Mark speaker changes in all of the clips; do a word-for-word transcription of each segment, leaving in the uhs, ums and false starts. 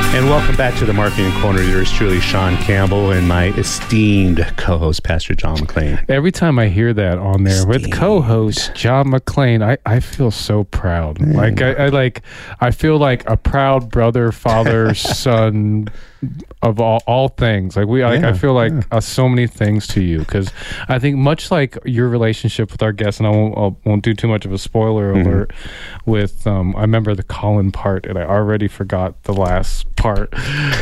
Speaker 1: And welcome back to the Marketing Corner. Yours truly, Sean Campbell, and my esteemed co-host, Pastor John McClain.
Speaker 2: Every time I hear that on there
Speaker 1: Esteemed.
Speaker 2: with co-host John McClain, I, I feel so proud.
Speaker 1: Man.
Speaker 2: Like I, I like I feel like a proud brother, father, son of all, all things. Like we, like
Speaker 1: Yeah,
Speaker 2: I feel like
Speaker 1: yeah.
Speaker 2: uh, so many things to you, because I think much like your relationship with our guests, and I won't, I won't do too much of a spoiler
Speaker 1: Mhm.
Speaker 2: alert. With um, I remember the Colin part, and I already forgot the last part.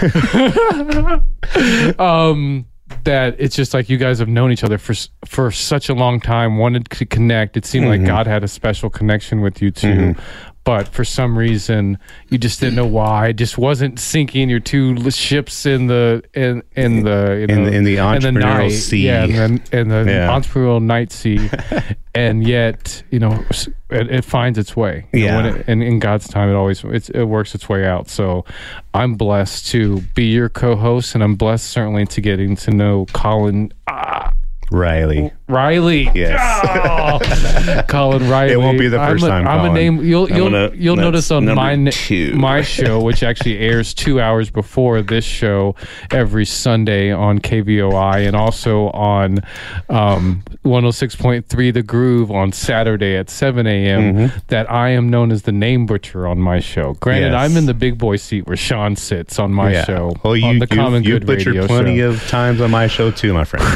Speaker 2: um. That it's just like you guys have known each other for for such a long time, wanted to connect. It seemed
Speaker 1: Mhm.
Speaker 2: like God had a special connection with you two,
Speaker 1: Mhm.
Speaker 2: but for some reason you just didn't know why. It just wasn't sinking your two l- ships in the in in the you
Speaker 1: In
Speaker 2: know,
Speaker 1: the- in the entrepreneurial
Speaker 2: night.
Speaker 1: sea.
Speaker 2: yeah, and the, in the
Speaker 1: Yeah.
Speaker 2: entrepreneurial night sea, and yet you know s- it, it finds its way. You know,
Speaker 1: Yeah.
Speaker 2: when it, and in God's time, it always it's, it works its way out. So I'm blessed to be your co-host, and I'm blessed certainly to getting to know Colin ah,
Speaker 1: Riley.
Speaker 2: Riley.
Speaker 1: Yes.
Speaker 2: Oh, Colin Riley.
Speaker 1: It won't be the
Speaker 2: I'm
Speaker 1: first
Speaker 2: a,
Speaker 1: time,
Speaker 2: I'm a
Speaker 1: Colin.
Speaker 2: name. You'll
Speaker 1: I'm
Speaker 2: you'll
Speaker 1: gonna-
Speaker 2: you'll
Speaker 1: that's
Speaker 2: notice on
Speaker 1: number
Speaker 2: my n-
Speaker 1: two.
Speaker 2: my show, which actually airs two hours before this show every Sunday on K V O I, and also on um, one oh six point three The Groove on Saturday at seven a.m.
Speaker 1: Mm-hmm.
Speaker 2: That I am known as the name butcher on my show. Granted,
Speaker 1: Yes.
Speaker 2: I'm in the big boy seat where Sean sits on my
Speaker 1: Yeah.
Speaker 2: show
Speaker 1: Well, you,
Speaker 2: on the
Speaker 1: you,
Speaker 2: Common
Speaker 1: you
Speaker 2: Good
Speaker 1: butchered
Speaker 2: radio
Speaker 1: plenty
Speaker 2: show.
Speaker 1: of times on my show too, my friend.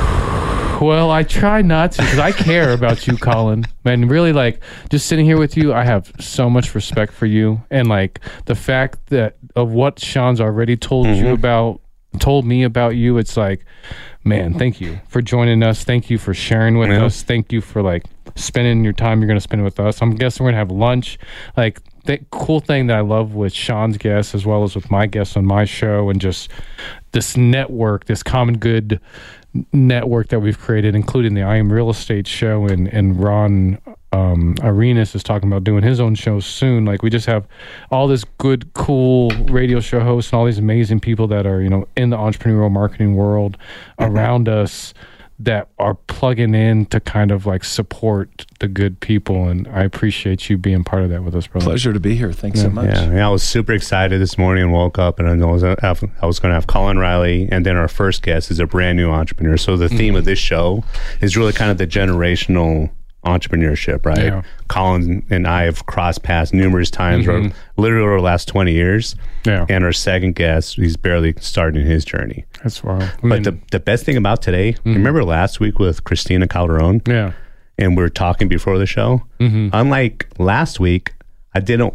Speaker 2: Well, I try not to, because I care about you, Colin. Man, really, like, just sitting here with you, I have so much respect for you. And, like, the fact that of what Sean's already told
Speaker 1: Mm-hmm.
Speaker 2: you about, told me about you, it's like, man, thank you for joining us. Thank you for sharing with
Speaker 1: Yeah.
Speaker 2: us. Thank you for, like, spending your time you're going to spend with us. I'm guessing we're going to have lunch. Like, the cool thing that I love with Sean's guests, as well as with my guests on my show, and just this network, this Common Good network that we've created, including the I Am Real Estate show, and and Ron um, Arenas is talking about doing his own show soon. Like, we just have all this good, cool radio show hosts and all these amazing people that are, you know, in the entrepreneurial marketing world around us that are plugging in to kind of like support the good people. And I appreciate you being part of that with us, brother.
Speaker 3: Pleasure to be here. Thanks so much.
Speaker 1: Yeah, and I was super excited this morning and woke up and I was, I was going to have Colin Riley, and then our first guest is a brand new entrepreneur. So the theme
Speaker 2: Mm-hmm.
Speaker 1: of this show is really kind of the generational entrepreneurship, right?
Speaker 2: Yeah.
Speaker 1: Colin and I have crossed paths numerous times,
Speaker 2: Mhm.
Speaker 1: or literally over the last twenty years.
Speaker 2: Yeah,
Speaker 1: And our second guest, he's barely starting his journey.
Speaker 2: that's wild. I
Speaker 1: But
Speaker 2: mean,
Speaker 1: the, the best thing about today,
Speaker 2: Mm-hmm.
Speaker 1: remember last week with Christina Calderon,
Speaker 2: yeah,
Speaker 1: and we were talking before the show?
Speaker 2: Mhm.
Speaker 1: Unlike last week, I didn't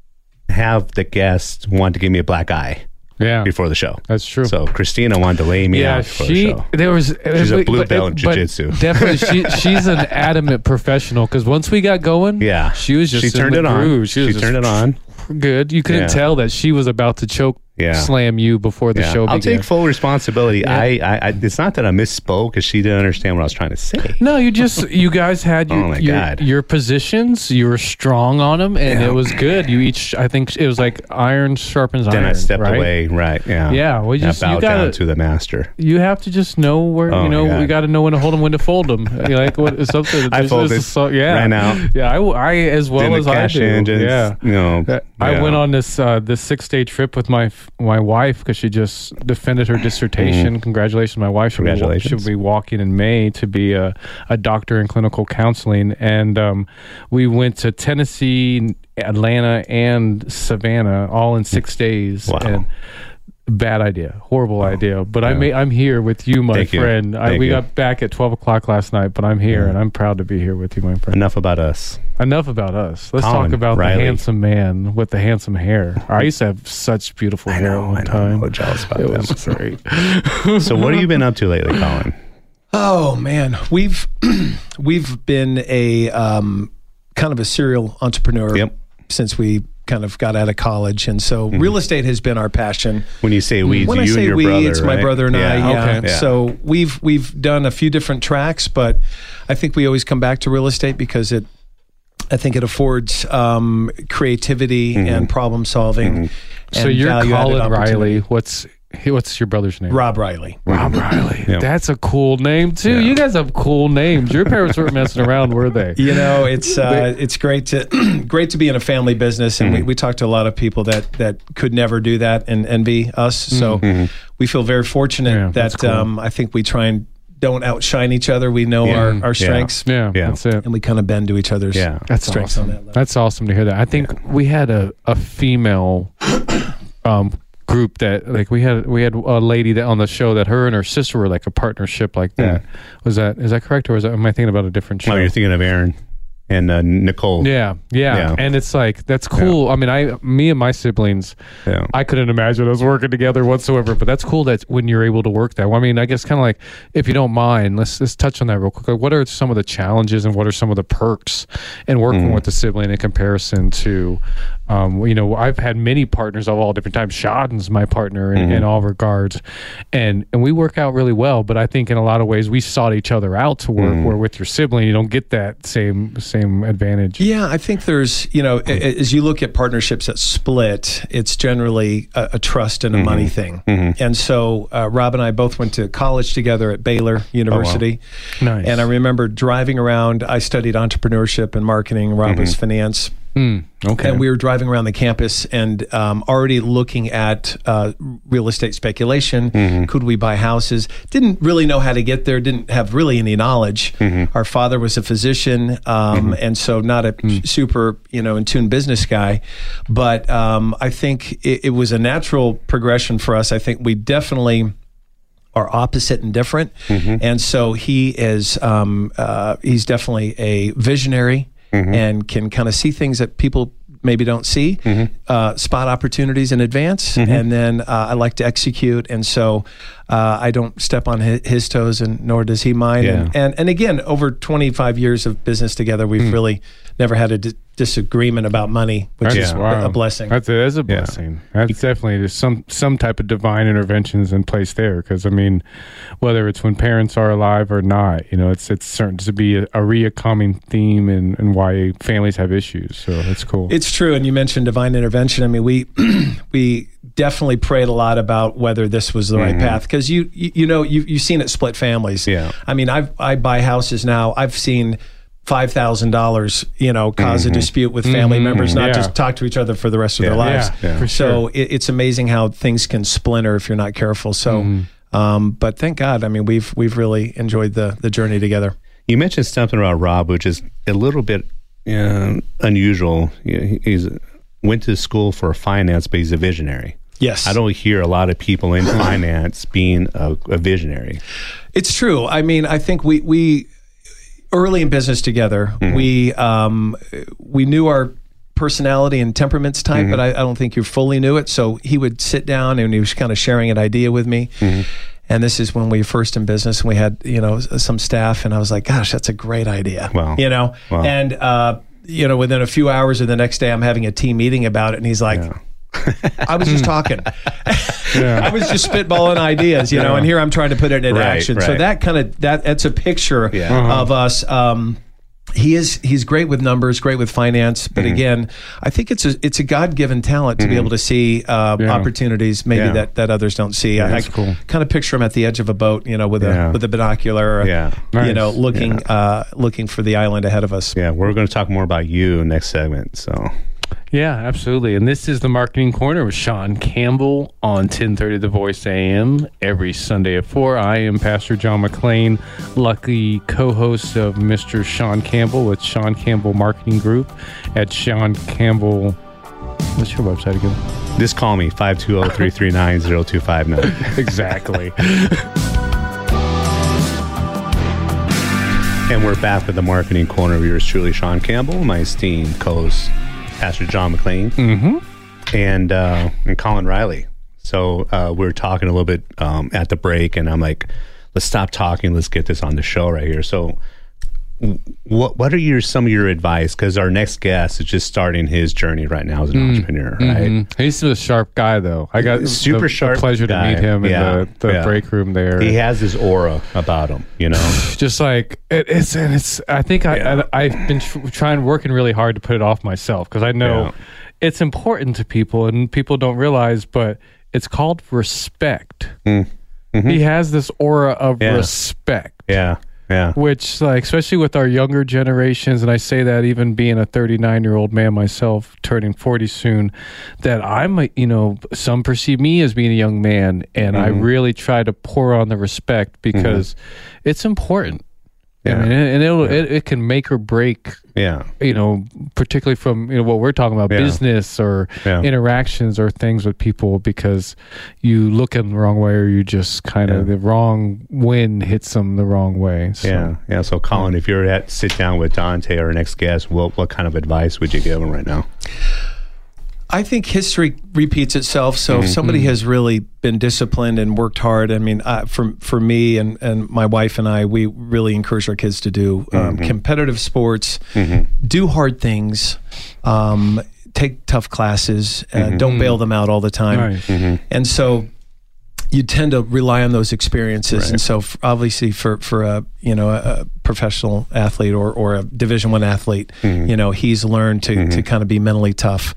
Speaker 1: have the guest want to give me a black eye
Speaker 2: yeah,
Speaker 1: before the show.
Speaker 2: that's true.
Speaker 1: So Christina wanted to lay me
Speaker 2: yeah,
Speaker 1: out before
Speaker 2: she
Speaker 1: the show.
Speaker 2: there was
Speaker 1: She's a
Speaker 2: but-
Speaker 1: blue
Speaker 2: but-
Speaker 1: belt in
Speaker 2: but
Speaker 1: jiu-jitsu.
Speaker 2: Definitely, she she's an adamant professional, because once we got going,
Speaker 1: Yeah.
Speaker 2: she was just
Speaker 1: She
Speaker 2: in
Speaker 1: turned
Speaker 2: the
Speaker 1: it on.
Speaker 2: groove.
Speaker 1: She,
Speaker 2: was just
Speaker 1: turned it on.
Speaker 2: good. You couldn't
Speaker 1: Yeah.
Speaker 2: tell that she was about to choke
Speaker 1: Yeah.
Speaker 2: slam you before the
Speaker 1: Yeah.
Speaker 2: show
Speaker 1: I'll
Speaker 2: began.
Speaker 1: take full responsibility.
Speaker 2: Yeah.
Speaker 1: I, I, I, it's not that I misspoke because she didn't understand what I was trying to say.
Speaker 2: No, you just you guys had your
Speaker 1: Oh my
Speaker 2: your,
Speaker 1: God.
Speaker 2: your positions. You were strong on them, and
Speaker 1: Yeah.
Speaker 2: it was good. You each, I think it was like iron sharpens
Speaker 1: Then
Speaker 2: iron.
Speaker 1: I stepped
Speaker 2: right?
Speaker 1: away. Right. Yeah.
Speaker 2: Yeah, well, you
Speaker 1: I
Speaker 2: just- you
Speaker 1: bowed
Speaker 2: gotta-
Speaker 1: down to the master.
Speaker 2: You have to just know where
Speaker 1: Oh
Speaker 2: you
Speaker 1: my
Speaker 2: know
Speaker 1: God.
Speaker 2: we got to know when to hold them, when to fold them. You like what is something?
Speaker 1: I
Speaker 2: there's-
Speaker 1: folded
Speaker 2: there's so, yeah,
Speaker 1: right now.
Speaker 2: Yeah, I, I as well
Speaker 1: Then
Speaker 2: as
Speaker 1: the
Speaker 2: I
Speaker 1: cash
Speaker 2: do.
Speaker 1: engines,
Speaker 2: Yeah.
Speaker 1: you know.
Speaker 2: I
Speaker 1: yeah.
Speaker 2: went on this uh, this six day trip with my f- my wife, because she just defended her dissertation. Congratulations, my wife. She'll be, wa-
Speaker 1: Congratulations.
Speaker 2: she'll be walking in May to be a, a doctor in clinical counseling, and um, we went to Tennessee, Atlanta, and Savannah all in six days.
Speaker 1: Wow.
Speaker 2: And bad idea, horrible idea. But I
Speaker 1: Yeah.
Speaker 2: may, I'm here with you, my
Speaker 1: Thank you.
Speaker 2: friend. I,
Speaker 1: Thank
Speaker 2: we
Speaker 1: you.
Speaker 2: got back at twelve o'clock last night, but I'm here,
Speaker 1: Yeah.
Speaker 2: and I'm proud to be here with you, my friend.
Speaker 1: Enough about us.
Speaker 2: Enough about us. Let's
Speaker 1: Colin
Speaker 2: talk about
Speaker 1: Riley.
Speaker 2: the handsome man with the handsome hair. I used to have such beautiful
Speaker 1: I
Speaker 2: hair
Speaker 1: know.
Speaker 2: at one
Speaker 1: I know.
Speaker 2: time.
Speaker 1: I'm so jealous about
Speaker 2: It
Speaker 1: them.
Speaker 2: was great.
Speaker 1: So what have you been up to lately, Colin?
Speaker 3: Oh man, we've we've been a um, kind of a serial entrepreneur
Speaker 1: Yep.
Speaker 3: since we kind of got out of college, and so real estate has been our passion.
Speaker 1: When you say we,
Speaker 3: When
Speaker 1: you
Speaker 3: I say
Speaker 1: and your
Speaker 3: we,
Speaker 1: brother,
Speaker 3: it's my
Speaker 1: right?
Speaker 3: brother and I. Yeah.
Speaker 2: Okay.
Speaker 1: Yeah.
Speaker 3: So we've we've done a few different tracks, but I think we always come back to real estate because it. I think it affords um, creativity and problem solving.
Speaker 2: So
Speaker 3: and
Speaker 2: you're
Speaker 3: value-added
Speaker 2: Colin
Speaker 3: opportunity.
Speaker 2: Riley. What's Hey, what's your brother's name?
Speaker 3: Rob Riley.
Speaker 2: Rob Riley.
Speaker 1: Yeah.
Speaker 2: That's a cool name too.
Speaker 1: Yeah.
Speaker 2: You guys have cool names. Your parents weren't messing around, were they?
Speaker 3: You know, it's uh, it's great to great to be in a family business, and mm-hmm. we, we talk to a lot of people that, that could never do that and, and be us. So
Speaker 1: mm-hmm.
Speaker 3: we feel very fortunate
Speaker 2: Yeah,
Speaker 3: that
Speaker 2: cool.
Speaker 3: um, I think we try and don't outshine each other. We know
Speaker 1: Yeah.
Speaker 3: our, our strengths,
Speaker 2: Yeah,
Speaker 1: Yeah.
Speaker 2: that's it.
Speaker 3: and we kind of bend to each other's
Speaker 1: Yeah.
Speaker 2: That's
Speaker 3: strengths
Speaker 2: awesome.
Speaker 3: on that level.
Speaker 2: That's awesome to hear that. I think we had a, a female um, group that like we had we had a lady that on the show that her and her sister were like a partnership like that.
Speaker 1: Mm.
Speaker 2: Was that is that correct or is that, am I thinking about a different show?
Speaker 1: Oh, you're thinking of Aaron and uh, Nicole.
Speaker 2: Yeah, yeah,
Speaker 1: Yeah.
Speaker 2: and it's like that's cool. I mean, I, me and my siblings,
Speaker 1: Yeah.
Speaker 2: I couldn't imagine us working together whatsoever. But that's cool that when you're able to work that. Well, I mean, I guess kind of like, if you don't mind, let's let's touch on that real quick. Like, what are some of the challenges and what are some of the perks in working
Speaker 1: Mm.
Speaker 2: with a sibling in comparison to, um, you know, I've had many partners of all different types. Sean's my partner in,
Speaker 1: Mm-hmm.
Speaker 2: in all regards, and and we work out really well. But I think in a lot of ways we sought each other out to work.
Speaker 1: Mm.
Speaker 2: Where with your sibling, you don't get that same same advantage.
Speaker 3: Yeah, I think there's, you know, a- as you look at partnerships that split, it's generally a, a trust and a money thing.
Speaker 1: Mm-hmm.
Speaker 3: And so uh, Rob and I both went to college together at Baylor University.
Speaker 2: Nice.
Speaker 3: And I remember driving around. I studied entrepreneurship and marketing. Rob was finance.
Speaker 2: Mm, okay.
Speaker 3: And we were driving around the campus and um, already looking at uh, real estate speculation.
Speaker 1: Mm-hmm.
Speaker 3: Could we buy houses? Didn't really know how to get there. Didn't have really any knowledge.
Speaker 1: Mm-hmm.
Speaker 3: Our father was a physician, um, and so not a
Speaker 2: Mm.
Speaker 3: super, you know, in tune business guy. But um, I think it, it was a natural progression for us. I think we definitely are opposite and different.
Speaker 1: Mm-hmm.
Speaker 3: And so he is, um, uh, he's definitely a visionary.
Speaker 1: Mm-hmm.
Speaker 3: And can kind of see things that people maybe don't see,
Speaker 1: Mm-hmm.
Speaker 3: uh, spot opportunities in advance, and then uh, I like to execute. And so uh, I don't step on his, his toes, and nor does he mine.
Speaker 1: Yeah.
Speaker 3: And, and and again, over twenty-five years of business together, we've
Speaker 1: Mm.
Speaker 3: really never had a di- disagreement about money, which
Speaker 2: That's,
Speaker 3: is
Speaker 1: Yeah.
Speaker 3: a-
Speaker 2: wow.
Speaker 3: a blessing.
Speaker 2: That's a, that's a
Speaker 1: Yeah.
Speaker 2: blessing. That's definitely there's some some type of divine interventions in place there. Because I mean, whether it's when parents are alive or not, you know, it's it's certain to be a, a reoccurring theme and and why families have issues. So that's cool.
Speaker 3: It's true, and you mentioned divine intervention. I mean, we we definitely prayed a lot about whether this was the right path, because you, you you know you you've seen it split families.
Speaker 1: Yeah.
Speaker 3: I mean, I I buy houses now. I've seen five thousand dollars, you know, cause a dispute with family
Speaker 2: Mhm.
Speaker 3: members, not
Speaker 2: Yeah.
Speaker 3: just talk to each other for the rest of
Speaker 1: Yeah.
Speaker 3: their lives.
Speaker 2: Yeah,
Speaker 1: Yeah.
Speaker 2: for
Speaker 3: So
Speaker 2: sure.
Speaker 3: it, it's amazing how things can splinter if you're not careful. So, um, but thank God. I mean, we've we've really enjoyed the the journey together.
Speaker 1: You mentioned something about Rob, which is a little bit uh, unusual. You know, he- he's went to school for finance, but he's a visionary.
Speaker 3: Yes,
Speaker 1: I don't hear a lot of people in finance being a, a visionary.
Speaker 3: It's true. I mean, I think we we early in business together, we um, we knew our personality and temperaments type, but I, I don't think you fully knew it. So he would sit down and he was kind of sharing an idea with me. And this is when we were first in business, and we had, you know, some staff, and I was like, gosh, that's a great idea.
Speaker 1: Wow.
Speaker 3: You know,
Speaker 1: Wow.
Speaker 3: and uh, you know, within a few hours or the next day, I'm having a team meeting about it, and he's like,
Speaker 1: Yeah.
Speaker 3: I was just talking.
Speaker 2: Yeah.
Speaker 3: I was just spitballing ideas, you know, and here I'm trying to put it into
Speaker 1: Right,
Speaker 3: action. So
Speaker 1: right.
Speaker 3: that kind of that that's a picture
Speaker 1: Yeah. Uh-huh.
Speaker 3: of us. Um, he is he's great with numbers, great with finance, but
Speaker 1: Mm-hmm.
Speaker 3: again, I think it's a it's a God given talent to be able to see uh,
Speaker 2: Yeah.
Speaker 3: opportunities maybe
Speaker 1: Yeah.
Speaker 3: that, that others don't see. I,
Speaker 2: that's
Speaker 3: I
Speaker 2: cool.
Speaker 3: kind of picture him at the edge of a boat, you know, with
Speaker 1: Yeah.
Speaker 3: a with a binocular, or,
Speaker 1: Yeah.
Speaker 3: you
Speaker 2: Nice.
Speaker 3: know, looking uh, looking for the island ahead of us.
Speaker 1: Yeah, we're going to talk more about you next segment. So,
Speaker 2: Yeah, absolutely. And this is the Marketing Corner with Sean Campbell on ten thirty The Voice A M every Sunday at four. I am Pastor John McClain, lucky co-host of Mister Sean Campbell with Sean Campbell Marketing Group at Sean Campbell. What's your website again?
Speaker 1: just call me five two zero, three three nine, zero two five nine.
Speaker 2: Exactly.
Speaker 1: And we're back with the Marketing Corner of yours truly, Sean Campbell, my esteemed co-host, Pastor John McClain,
Speaker 2: mm-hmm.
Speaker 1: and uh, and Colin Riley. So uh, we were talking a little bit um, at the break, and I'm like, let's stop talking. Let's get this on the show right here. So w- what what are your some of your advice? Because our next guest is just starting his journey right now as an entrepreneur, right?
Speaker 2: Mhm. He's a sharp guy, though. I got
Speaker 1: Super
Speaker 2: the,
Speaker 1: sharp
Speaker 2: the pleasure
Speaker 1: guy.
Speaker 2: to meet him
Speaker 1: Yeah,
Speaker 2: in the, the
Speaker 1: yeah.
Speaker 2: break room there.
Speaker 1: He has this aura about him, you know?
Speaker 2: Just like it, it's and it's I think I,
Speaker 1: Yeah.
Speaker 2: I I've been tr- trying working really hard to put it off myself, because I know
Speaker 1: Yeah.
Speaker 2: it's important to people and people don't realize, but It's called respect.
Speaker 1: Mm. Mm-hmm.
Speaker 2: He has this aura of
Speaker 1: Yeah.
Speaker 2: respect.
Speaker 1: Yeah. Yeah.
Speaker 2: Which, like, especially with our younger generations, and I say that even being a thirty-nine-year-old man myself, turning forty soon, that I'm, a, you know, some perceive me as being a young man, and
Speaker 1: Mm-hmm.
Speaker 2: I really try to pour on the respect because mm-hmm. it's important.
Speaker 1: Yeah.
Speaker 2: I mean, and it'll,
Speaker 1: Yeah.
Speaker 2: it, it can make or break,
Speaker 1: Yeah.
Speaker 2: you know, particularly from, you know, what we're talking about,
Speaker 1: Yeah.
Speaker 2: business or
Speaker 1: Yeah.
Speaker 2: interactions or things with people, because you look at them the wrong way, or you just kind of,
Speaker 1: Yeah.
Speaker 2: the wrong wind hits them the wrong way. So.
Speaker 1: Yeah. Yeah. So, Colin, if you were at sit down with Dante, our next guest, what what kind of advice would you give him right now?
Speaker 3: I think history repeats itself. So
Speaker 1: Mm-hmm.
Speaker 3: if somebody has really been disciplined and worked hard, I mean, uh, for for me and, and my wife and I, we really encourage our kids to do um,
Speaker 1: Mm-hmm.
Speaker 3: competitive sports,
Speaker 1: Mm-hmm.
Speaker 3: do hard things, um, take tough classes, uh,
Speaker 1: Mm-hmm.
Speaker 3: don't bail them out all the time.
Speaker 2: Right.
Speaker 3: And so you tend to rely on those experiences.
Speaker 1: Right.
Speaker 3: And so f- obviously for, for a, you know, a, a professional athlete or, or a division one athlete,
Speaker 1: Mm-hmm.
Speaker 3: you know, he's learned to, to kind of be mentally tough.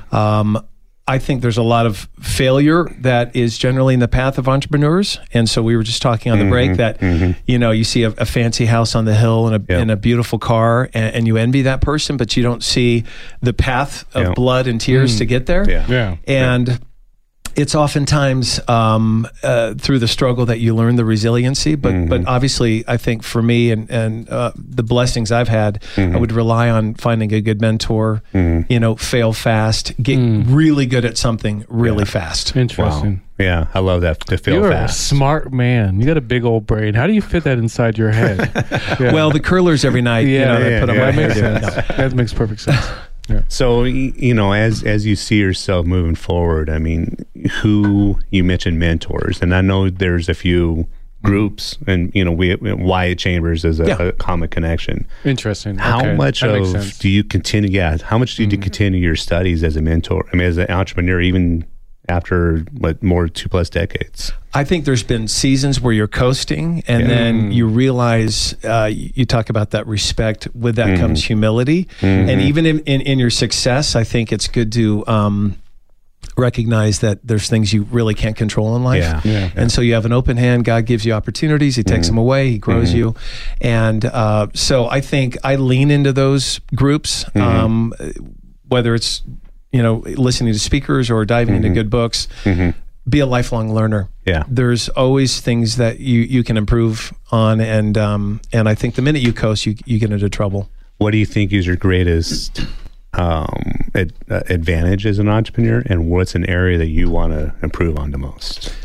Speaker 3: Um, I think there's a lot of failure that is generally in the path of entrepreneurs. And so we were just talking on the break that, you know, you see a, a fancy house on the hill and a,
Speaker 1: Yep.
Speaker 3: and a beautiful car and, and you envy that person, but you don't see the path of
Speaker 1: Yep.
Speaker 3: blood and tears to get there.
Speaker 1: Yeah.
Speaker 2: Yeah.
Speaker 3: And it's oftentimes um, uh, through the struggle that you learn the resiliency. But
Speaker 1: Mm-hmm.
Speaker 3: but obviously, I think for me and and uh, the blessings I've had,
Speaker 1: Mm-hmm.
Speaker 3: I would rely on finding a good mentor. You know, fail fast, get really good at something really fast.
Speaker 2: Interesting.
Speaker 1: Wow. Yeah. I love that. To feel
Speaker 2: You're
Speaker 1: fast.
Speaker 2: a smart man. You got a big old brain. How do you fit that inside your head? Yeah.
Speaker 3: Well, the curlers every night, you
Speaker 2: Yeah,
Speaker 3: know, they
Speaker 1: yeah,
Speaker 3: put on
Speaker 1: yeah.
Speaker 3: my
Speaker 2: that makes
Speaker 3: hair.
Speaker 2: sense. That makes perfect sense. Yeah.
Speaker 1: So, y- you know, as as you see yourself moving forward, I mean, who you mentioned mentors, and I know there's a few groups, and you know, we Wyatt Chambers is a,
Speaker 3: Yeah.
Speaker 1: a common connection.
Speaker 2: Interesting.
Speaker 1: How
Speaker 2: Okay.
Speaker 1: much
Speaker 2: That makes
Speaker 1: of
Speaker 2: sense.
Speaker 1: do you continue? Yeah, how much do you continue your studies as a mentor? I mean, as an entrepreneur, even after what more two plus decades.
Speaker 3: I think there's been seasons where you're coasting, and
Speaker 1: Yeah.
Speaker 3: then you realize uh, you talk about that respect. With that
Speaker 1: Mm-hmm.
Speaker 3: comes humility, and even in, in, in your success, I think it's good to um, recognize that there's things you really can't control in life.
Speaker 1: Yeah.
Speaker 2: Yeah.
Speaker 3: And so you have an open hand. God gives you opportunities. He takes them away. He grows you. And uh, so I think I lean into those groups, um, whether it's, you know, listening to speakers or diving into good books. Be a lifelong learner.
Speaker 1: Yeah.
Speaker 3: There's always things that you, you can improve on. And um, and I think the minute you coast, you, you get into trouble.
Speaker 1: What do you think is your greatest um, ad, uh, advantage as an entrepreneur, and what's an area that you want to improve on the most?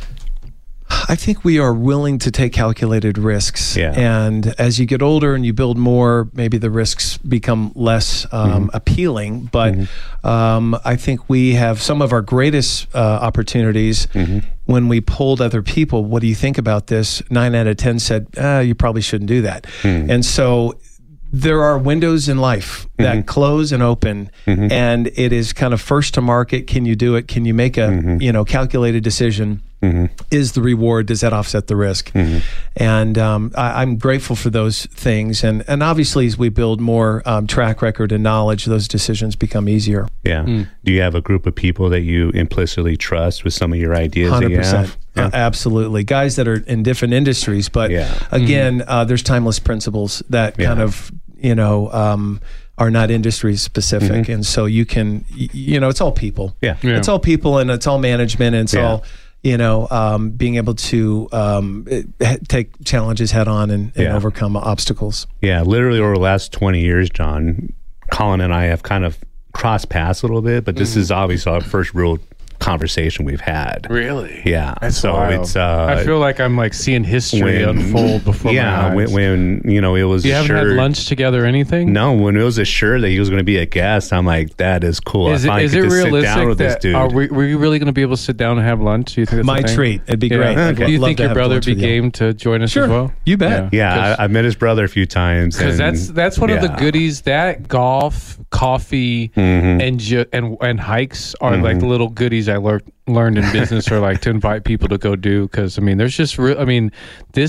Speaker 3: I think we are willing to take calculated risks.
Speaker 1: Yeah.
Speaker 3: And as you get older and you build more, maybe the risks become less um, appealing. But um, I think we have some of our greatest uh, opportunities when we polled other people. What do you think about this? Nine out of ten said, ah, you probably shouldn't do that. And so there are windows in life that close and open, and it is kind of first to market. Can you do it? Can you make a you know calculated decision? Is the reward, does that offset the risk? And um, I, I'm grateful for those things. And and obviously, as we build more um, track record and knowledge, those decisions become easier.
Speaker 1: Yeah. Do you have a group of people that you implicitly trust with some of your ideas
Speaker 3: one hundred
Speaker 1: that you
Speaker 3: percent.
Speaker 1: have?
Speaker 3: Uh, absolutely. Guys that are in different industries. But
Speaker 1: Yeah.
Speaker 3: again, uh, there's timeless principles that
Speaker 1: Yeah.
Speaker 3: kind of, you know, um, are not industry specific. And so you can, y- you know, it's all people.
Speaker 1: Yeah.
Speaker 2: Yeah.
Speaker 3: It's all people and it's all management and it's
Speaker 1: Yeah.
Speaker 3: all, you know, um, being able to um, eh, take challenges head on and, and
Speaker 1: Yeah.
Speaker 3: overcome obstacles.
Speaker 1: Yeah, literally over the last twenty years, John, Colin and I have kind of crossed paths a little bit, but this is obviously our first real conversation we've had.
Speaker 2: Really?
Speaker 1: Yeah.
Speaker 2: That's
Speaker 1: so
Speaker 2: wild.
Speaker 1: it's uh
Speaker 2: I feel like I'm like seeing history
Speaker 1: when-
Speaker 2: unfold before
Speaker 1: yeah,
Speaker 2: my
Speaker 1: when,
Speaker 2: eyes.
Speaker 1: when you know it was
Speaker 2: you haven't
Speaker 1: assured,
Speaker 2: had lunch together or anything?
Speaker 1: No, when it was assured that he was going to be a guest, I'm like, that is cool.
Speaker 2: Is
Speaker 1: I
Speaker 2: it,
Speaker 1: finally
Speaker 2: is
Speaker 1: get
Speaker 2: it
Speaker 1: to sit down
Speaker 2: realistic
Speaker 1: with this
Speaker 2: that
Speaker 1: dude.
Speaker 2: are we, were you really going to be able to sit down and have lunch? Do you think that's
Speaker 3: My
Speaker 2: a thing?
Speaker 3: treat. It'd be
Speaker 2: Yeah.
Speaker 3: great. I'd
Speaker 1: Okay.
Speaker 2: Do you
Speaker 3: love
Speaker 2: think
Speaker 3: to
Speaker 2: your
Speaker 3: have
Speaker 2: brother
Speaker 3: lunch
Speaker 2: would be
Speaker 3: with you.
Speaker 2: game to join us
Speaker 3: Sure.
Speaker 2: as well?
Speaker 3: You bet.
Speaker 1: yeah, I, I met his brother a few times.
Speaker 2: Because
Speaker 1: and-
Speaker 2: that's that's one of the
Speaker 1: yeah.
Speaker 2: goodies. That golf, coffee,
Speaker 1: Mm-hmm.
Speaker 2: and ju- and and hikes are like the little goodies I learned learned in business, or like to invite people to go do. Because I mean, there's just re- I mean, this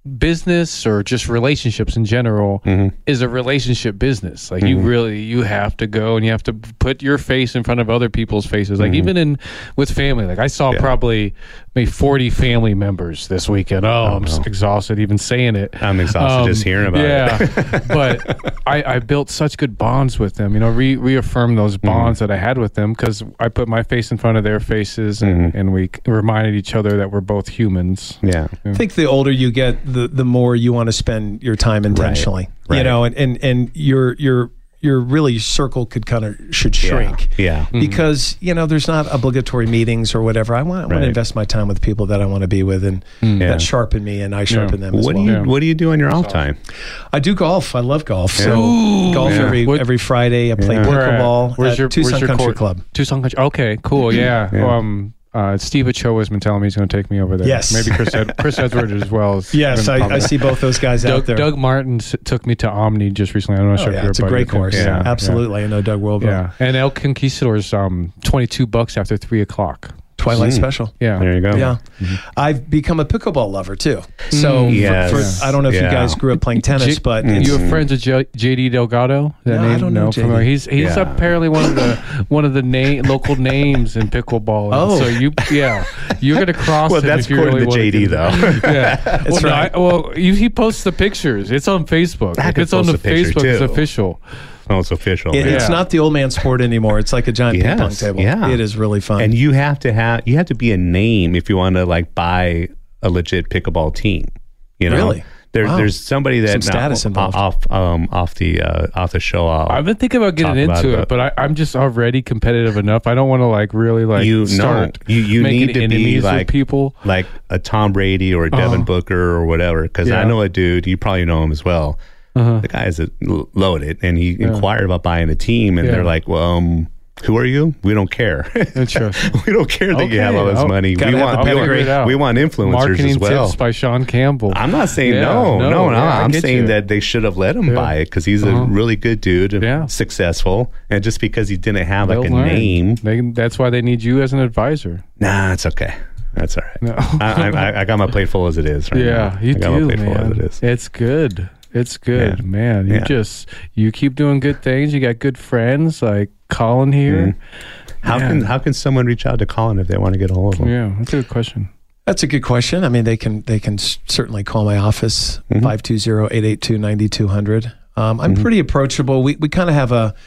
Speaker 2: business or just relationships in general
Speaker 1: Mm-hmm.
Speaker 2: is a relationship business. Like you really, you have to go and you have to put your face in front of other people's faces. Like even in with family, like I saw
Speaker 1: Mm-hmm. Yeah.
Speaker 2: probably maybe forty family members this weekend. Oh, I'm
Speaker 1: no.
Speaker 2: exhausted even saying it.
Speaker 1: I'm exhausted just hearing about
Speaker 2: yeah,
Speaker 1: it.
Speaker 2: but I, I built such good bonds with them. You know, re- reaffirmed those bonds that I had with them because I put my face in front of their faces, and, and we reminded each other that we're both humans.
Speaker 1: Yeah.
Speaker 3: I think the older you get, the the more you want to spend your time intentionally. You
Speaker 1: right.
Speaker 3: know, and, and and your your your really circle could kind of should shrink.
Speaker 1: Yeah.
Speaker 3: Because you know there's not obligatory meetings or whatever. I want I want
Speaker 1: Right.
Speaker 3: to invest my time with people that I want to be with, and
Speaker 1: Yeah.
Speaker 3: that sharpen me, and I sharpen them as
Speaker 1: What
Speaker 3: well.
Speaker 1: do you
Speaker 2: Yeah.
Speaker 1: What do you do on your off time?
Speaker 3: I do golf. I love golf. So
Speaker 2: Ooh,
Speaker 3: golf
Speaker 1: yeah.
Speaker 3: every
Speaker 2: What-
Speaker 3: every Friday. I play
Speaker 1: Yeah.
Speaker 2: Where at?
Speaker 3: pickleball
Speaker 2: Where's
Speaker 3: at
Speaker 2: your
Speaker 3: Tucson
Speaker 2: where's your
Speaker 3: Country
Speaker 2: court?
Speaker 3: Club.
Speaker 2: Tucson Country. Okay, cool. Yeah.
Speaker 1: Yeah.
Speaker 2: Um, uh, Steve Ochoa has been telling me he's going to take me over there.
Speaker 3: Yes.
Speaker 2: Maybe Chris Ed- Chris Edwards as well. has
Speaker 3: Yes,
Speaker 2: been
Speaker 3: I,
Speaker 2: pumping.
Speaker 3: I see both those guys out
Speaker 2: Doug,
Speaker 3: there.
Speaker 2: Doug Martin s- took me to Omni just recently. I'm not
Speaker 3: Oh,
Speaker 2: sure if
Speaker 3: yeah,
Speaker 2: you're
Speaker 3: it's a
Speaker 2: buddy
Speaker 3: great
Speaker 2: with him.
Speaker 3: course.
Speaker 1: Yeah.
Speaker 3: Absolutely. I know Doug Wilbur.
Speaker 2: Yeah. yeah, and El Conquistador's um twenty-two bucks after three o'clock.
Speaker 3: Twilight
Speaker 1: Mm.
Speaker 3: Special.
Speaker 2: Yeah,
Speaker 1: There you go.
Speaker 3: Yeah. I've become a pickleball lover too. So
Speaker 2: Mm.
Speaker 3: for-
Speaker 1: Yes.
Speaker 3: for, I don't know if
Speaker 1: Yeah.
Speaker 3: you guys grew up playing tennis,
Speaker 2: J-
Speaker 3: but
Speaker 1: Mm.
Speaker 3: it's,
Speaker 2: You have friends with J- JD Delgado? That
Speaker 3: No, I
Speaker 2: name?
Speaker 3: don't know
Speaker 2: No,
Speaker 3: J D.
Speaker 2: familiar. He's he's
Speaker 1: Yeah.
Speaker 2: apparently one of the one of the name local names in pickleball. And
Speaker 3: Oh.
Speaker 2: so you yeah, you're gonna cross.
Speaker 1: Well,
Speaker 2: him
Speaker 1: that's
Speaker 2: if you
Speaker 1: according
Speaker 2: really
Speaker 1: to J D,
Speaker 2: wanna
Speaker 1: though.
Speaker 2: get- Yeah,
Speaker 3: That's
Speaker 2: well, no,
Speaker 3: right.
Speaker 2: I- well, you, he posts the pictures. It's on Facebook.
Speaker 1: I
Speaker 2: If
Speaker 1: could
Speaker 2: it's on
Speaker 1: post
Speaker 2: the
Speaker 1: a picture,
Speaker 2: Facebook, it's
Speaker 1: too.
Speaker 2: official.
Speaker 1: Oh, it's official.
Speaker 3: it-
Speaker 1: man.
Speaker 3: it's
Speaker 2: Yeah.
Speaker 3: not the old man sport anymore. It's like a giant ping pong
Speaker 1: Yes,
Speaker 3: table.
Speaker 1: yeah.
Speaker 3: It is really fun.
Speaker 1: And you have to have you have to be a name if you want to like buy a legit pickleball team. You know,
Speaker 3: Really?
Speaker 1: There,
Speaker 3: Wow.
Speaker 1: there's somebody that
Speaker 3: Some status
Speaker 1: uh,
Speaker 3: involved.
Speaker 1: off um off the uh, off the show. I'll,
Speaker 2: I've been thinking about getting
Speaker 1: Talk about
Speaker 2: into
Speaker 1: it,
Speaker 2: it, but I, I'm just already competitive enough. I don't want to like really like
Speaker 1: you know
Speaker 2: start
Speaker 1: you you
Speaker 2: making
Speaker 1: need to be
Speaker 2: enemies
Speaker 1: like
Speaker 2: with people.
Speaker 1: like a Tom Brady or a Devin
Speaker 2: Uh-huh.
Speaker 1: Booker or whatever. Because I
Speaker 2: Yeah.
Speaker 1: know a dude. You probably know him as well.
Speaker 2: Uh-huh.
Speaker 1: The guy is a, loaded, and he inquired about buying a team, and
Speaker 2: Yeah.
Speaker 1: they're like, "Well, um, who are you? We don't care.
Speaker 2: Interesting.
Speaker 1: we don't care that you have all this
Speaker 2: Okay.
Speaker 1: money.
Speaker 3: Gotta
Speaker 1: We
Speaker 3: have
Speaker 1: want
Speaker 3: the
Speaker 1: we want,
Speaker 2: pedigree out.
Speaker 1: we want influencers
Speaker 2: Marketing
Speaker 1: as well."
Speaker 2: tips by Sean Campbell.
Speaker 1: I'm not saying
Speaker 2: Yeah,
Speaker 1: no,
Speaker 2: no,
Speaker 1: no, no.
Speaker 2: yeah, I
Speaker 1: I'm
Speaker 2: get
Speaker 1: saying
Speaker 2: you.
Speaker 1: that they should have let him
Speaker 2: Yeah.
Speaker 1: buy it because he's a
Speaker 2: Uh-huh.
Speaker 1: really good dude, and
Speaker 2: Yeah.
Speaker 1: successful. And just because he didn't have like
Speaker 2: They'll
Speaker 1: a
Speaker 2: learn.
Speaker 1: name,
Speaker 2: They, that's why they need you as an advisor.
Speaker 1: nah, it's okay. That's all right.
Speaker 2: No.
Speaker 1: I, I, I got my plate full as it is. Right
Speaker 2: Yeah,
Speaker 1: now.
Speaker 2: you
Speaker 1: I got
Speaker 2: do,
Speaker 1: my plate full as
Speaker 2: man.
Speaker 1: it is.
Speaker 2: It's good. It's good,
Speaker 1: Yeah.
Speaker 2: man. You
Speaker 1: Yeah.
Speaker 2: just you keep doing good things. You got good friends like Colin here.
Speaker 1: How
Speaker 2: Man.
Speaker 1: can how can someone reach out to Colin if they want to get a hold of him?
Speaker 2: Yeah, that's a good question.
Speaker 3: That's a good question. I mean, they can they can s- certainly call my office,
Speaker 1: Mm-hmm.
Speaker 3: five two zero, eight eight two, nine two zero zero. Um, I'm pretty approachable. We we kind of have a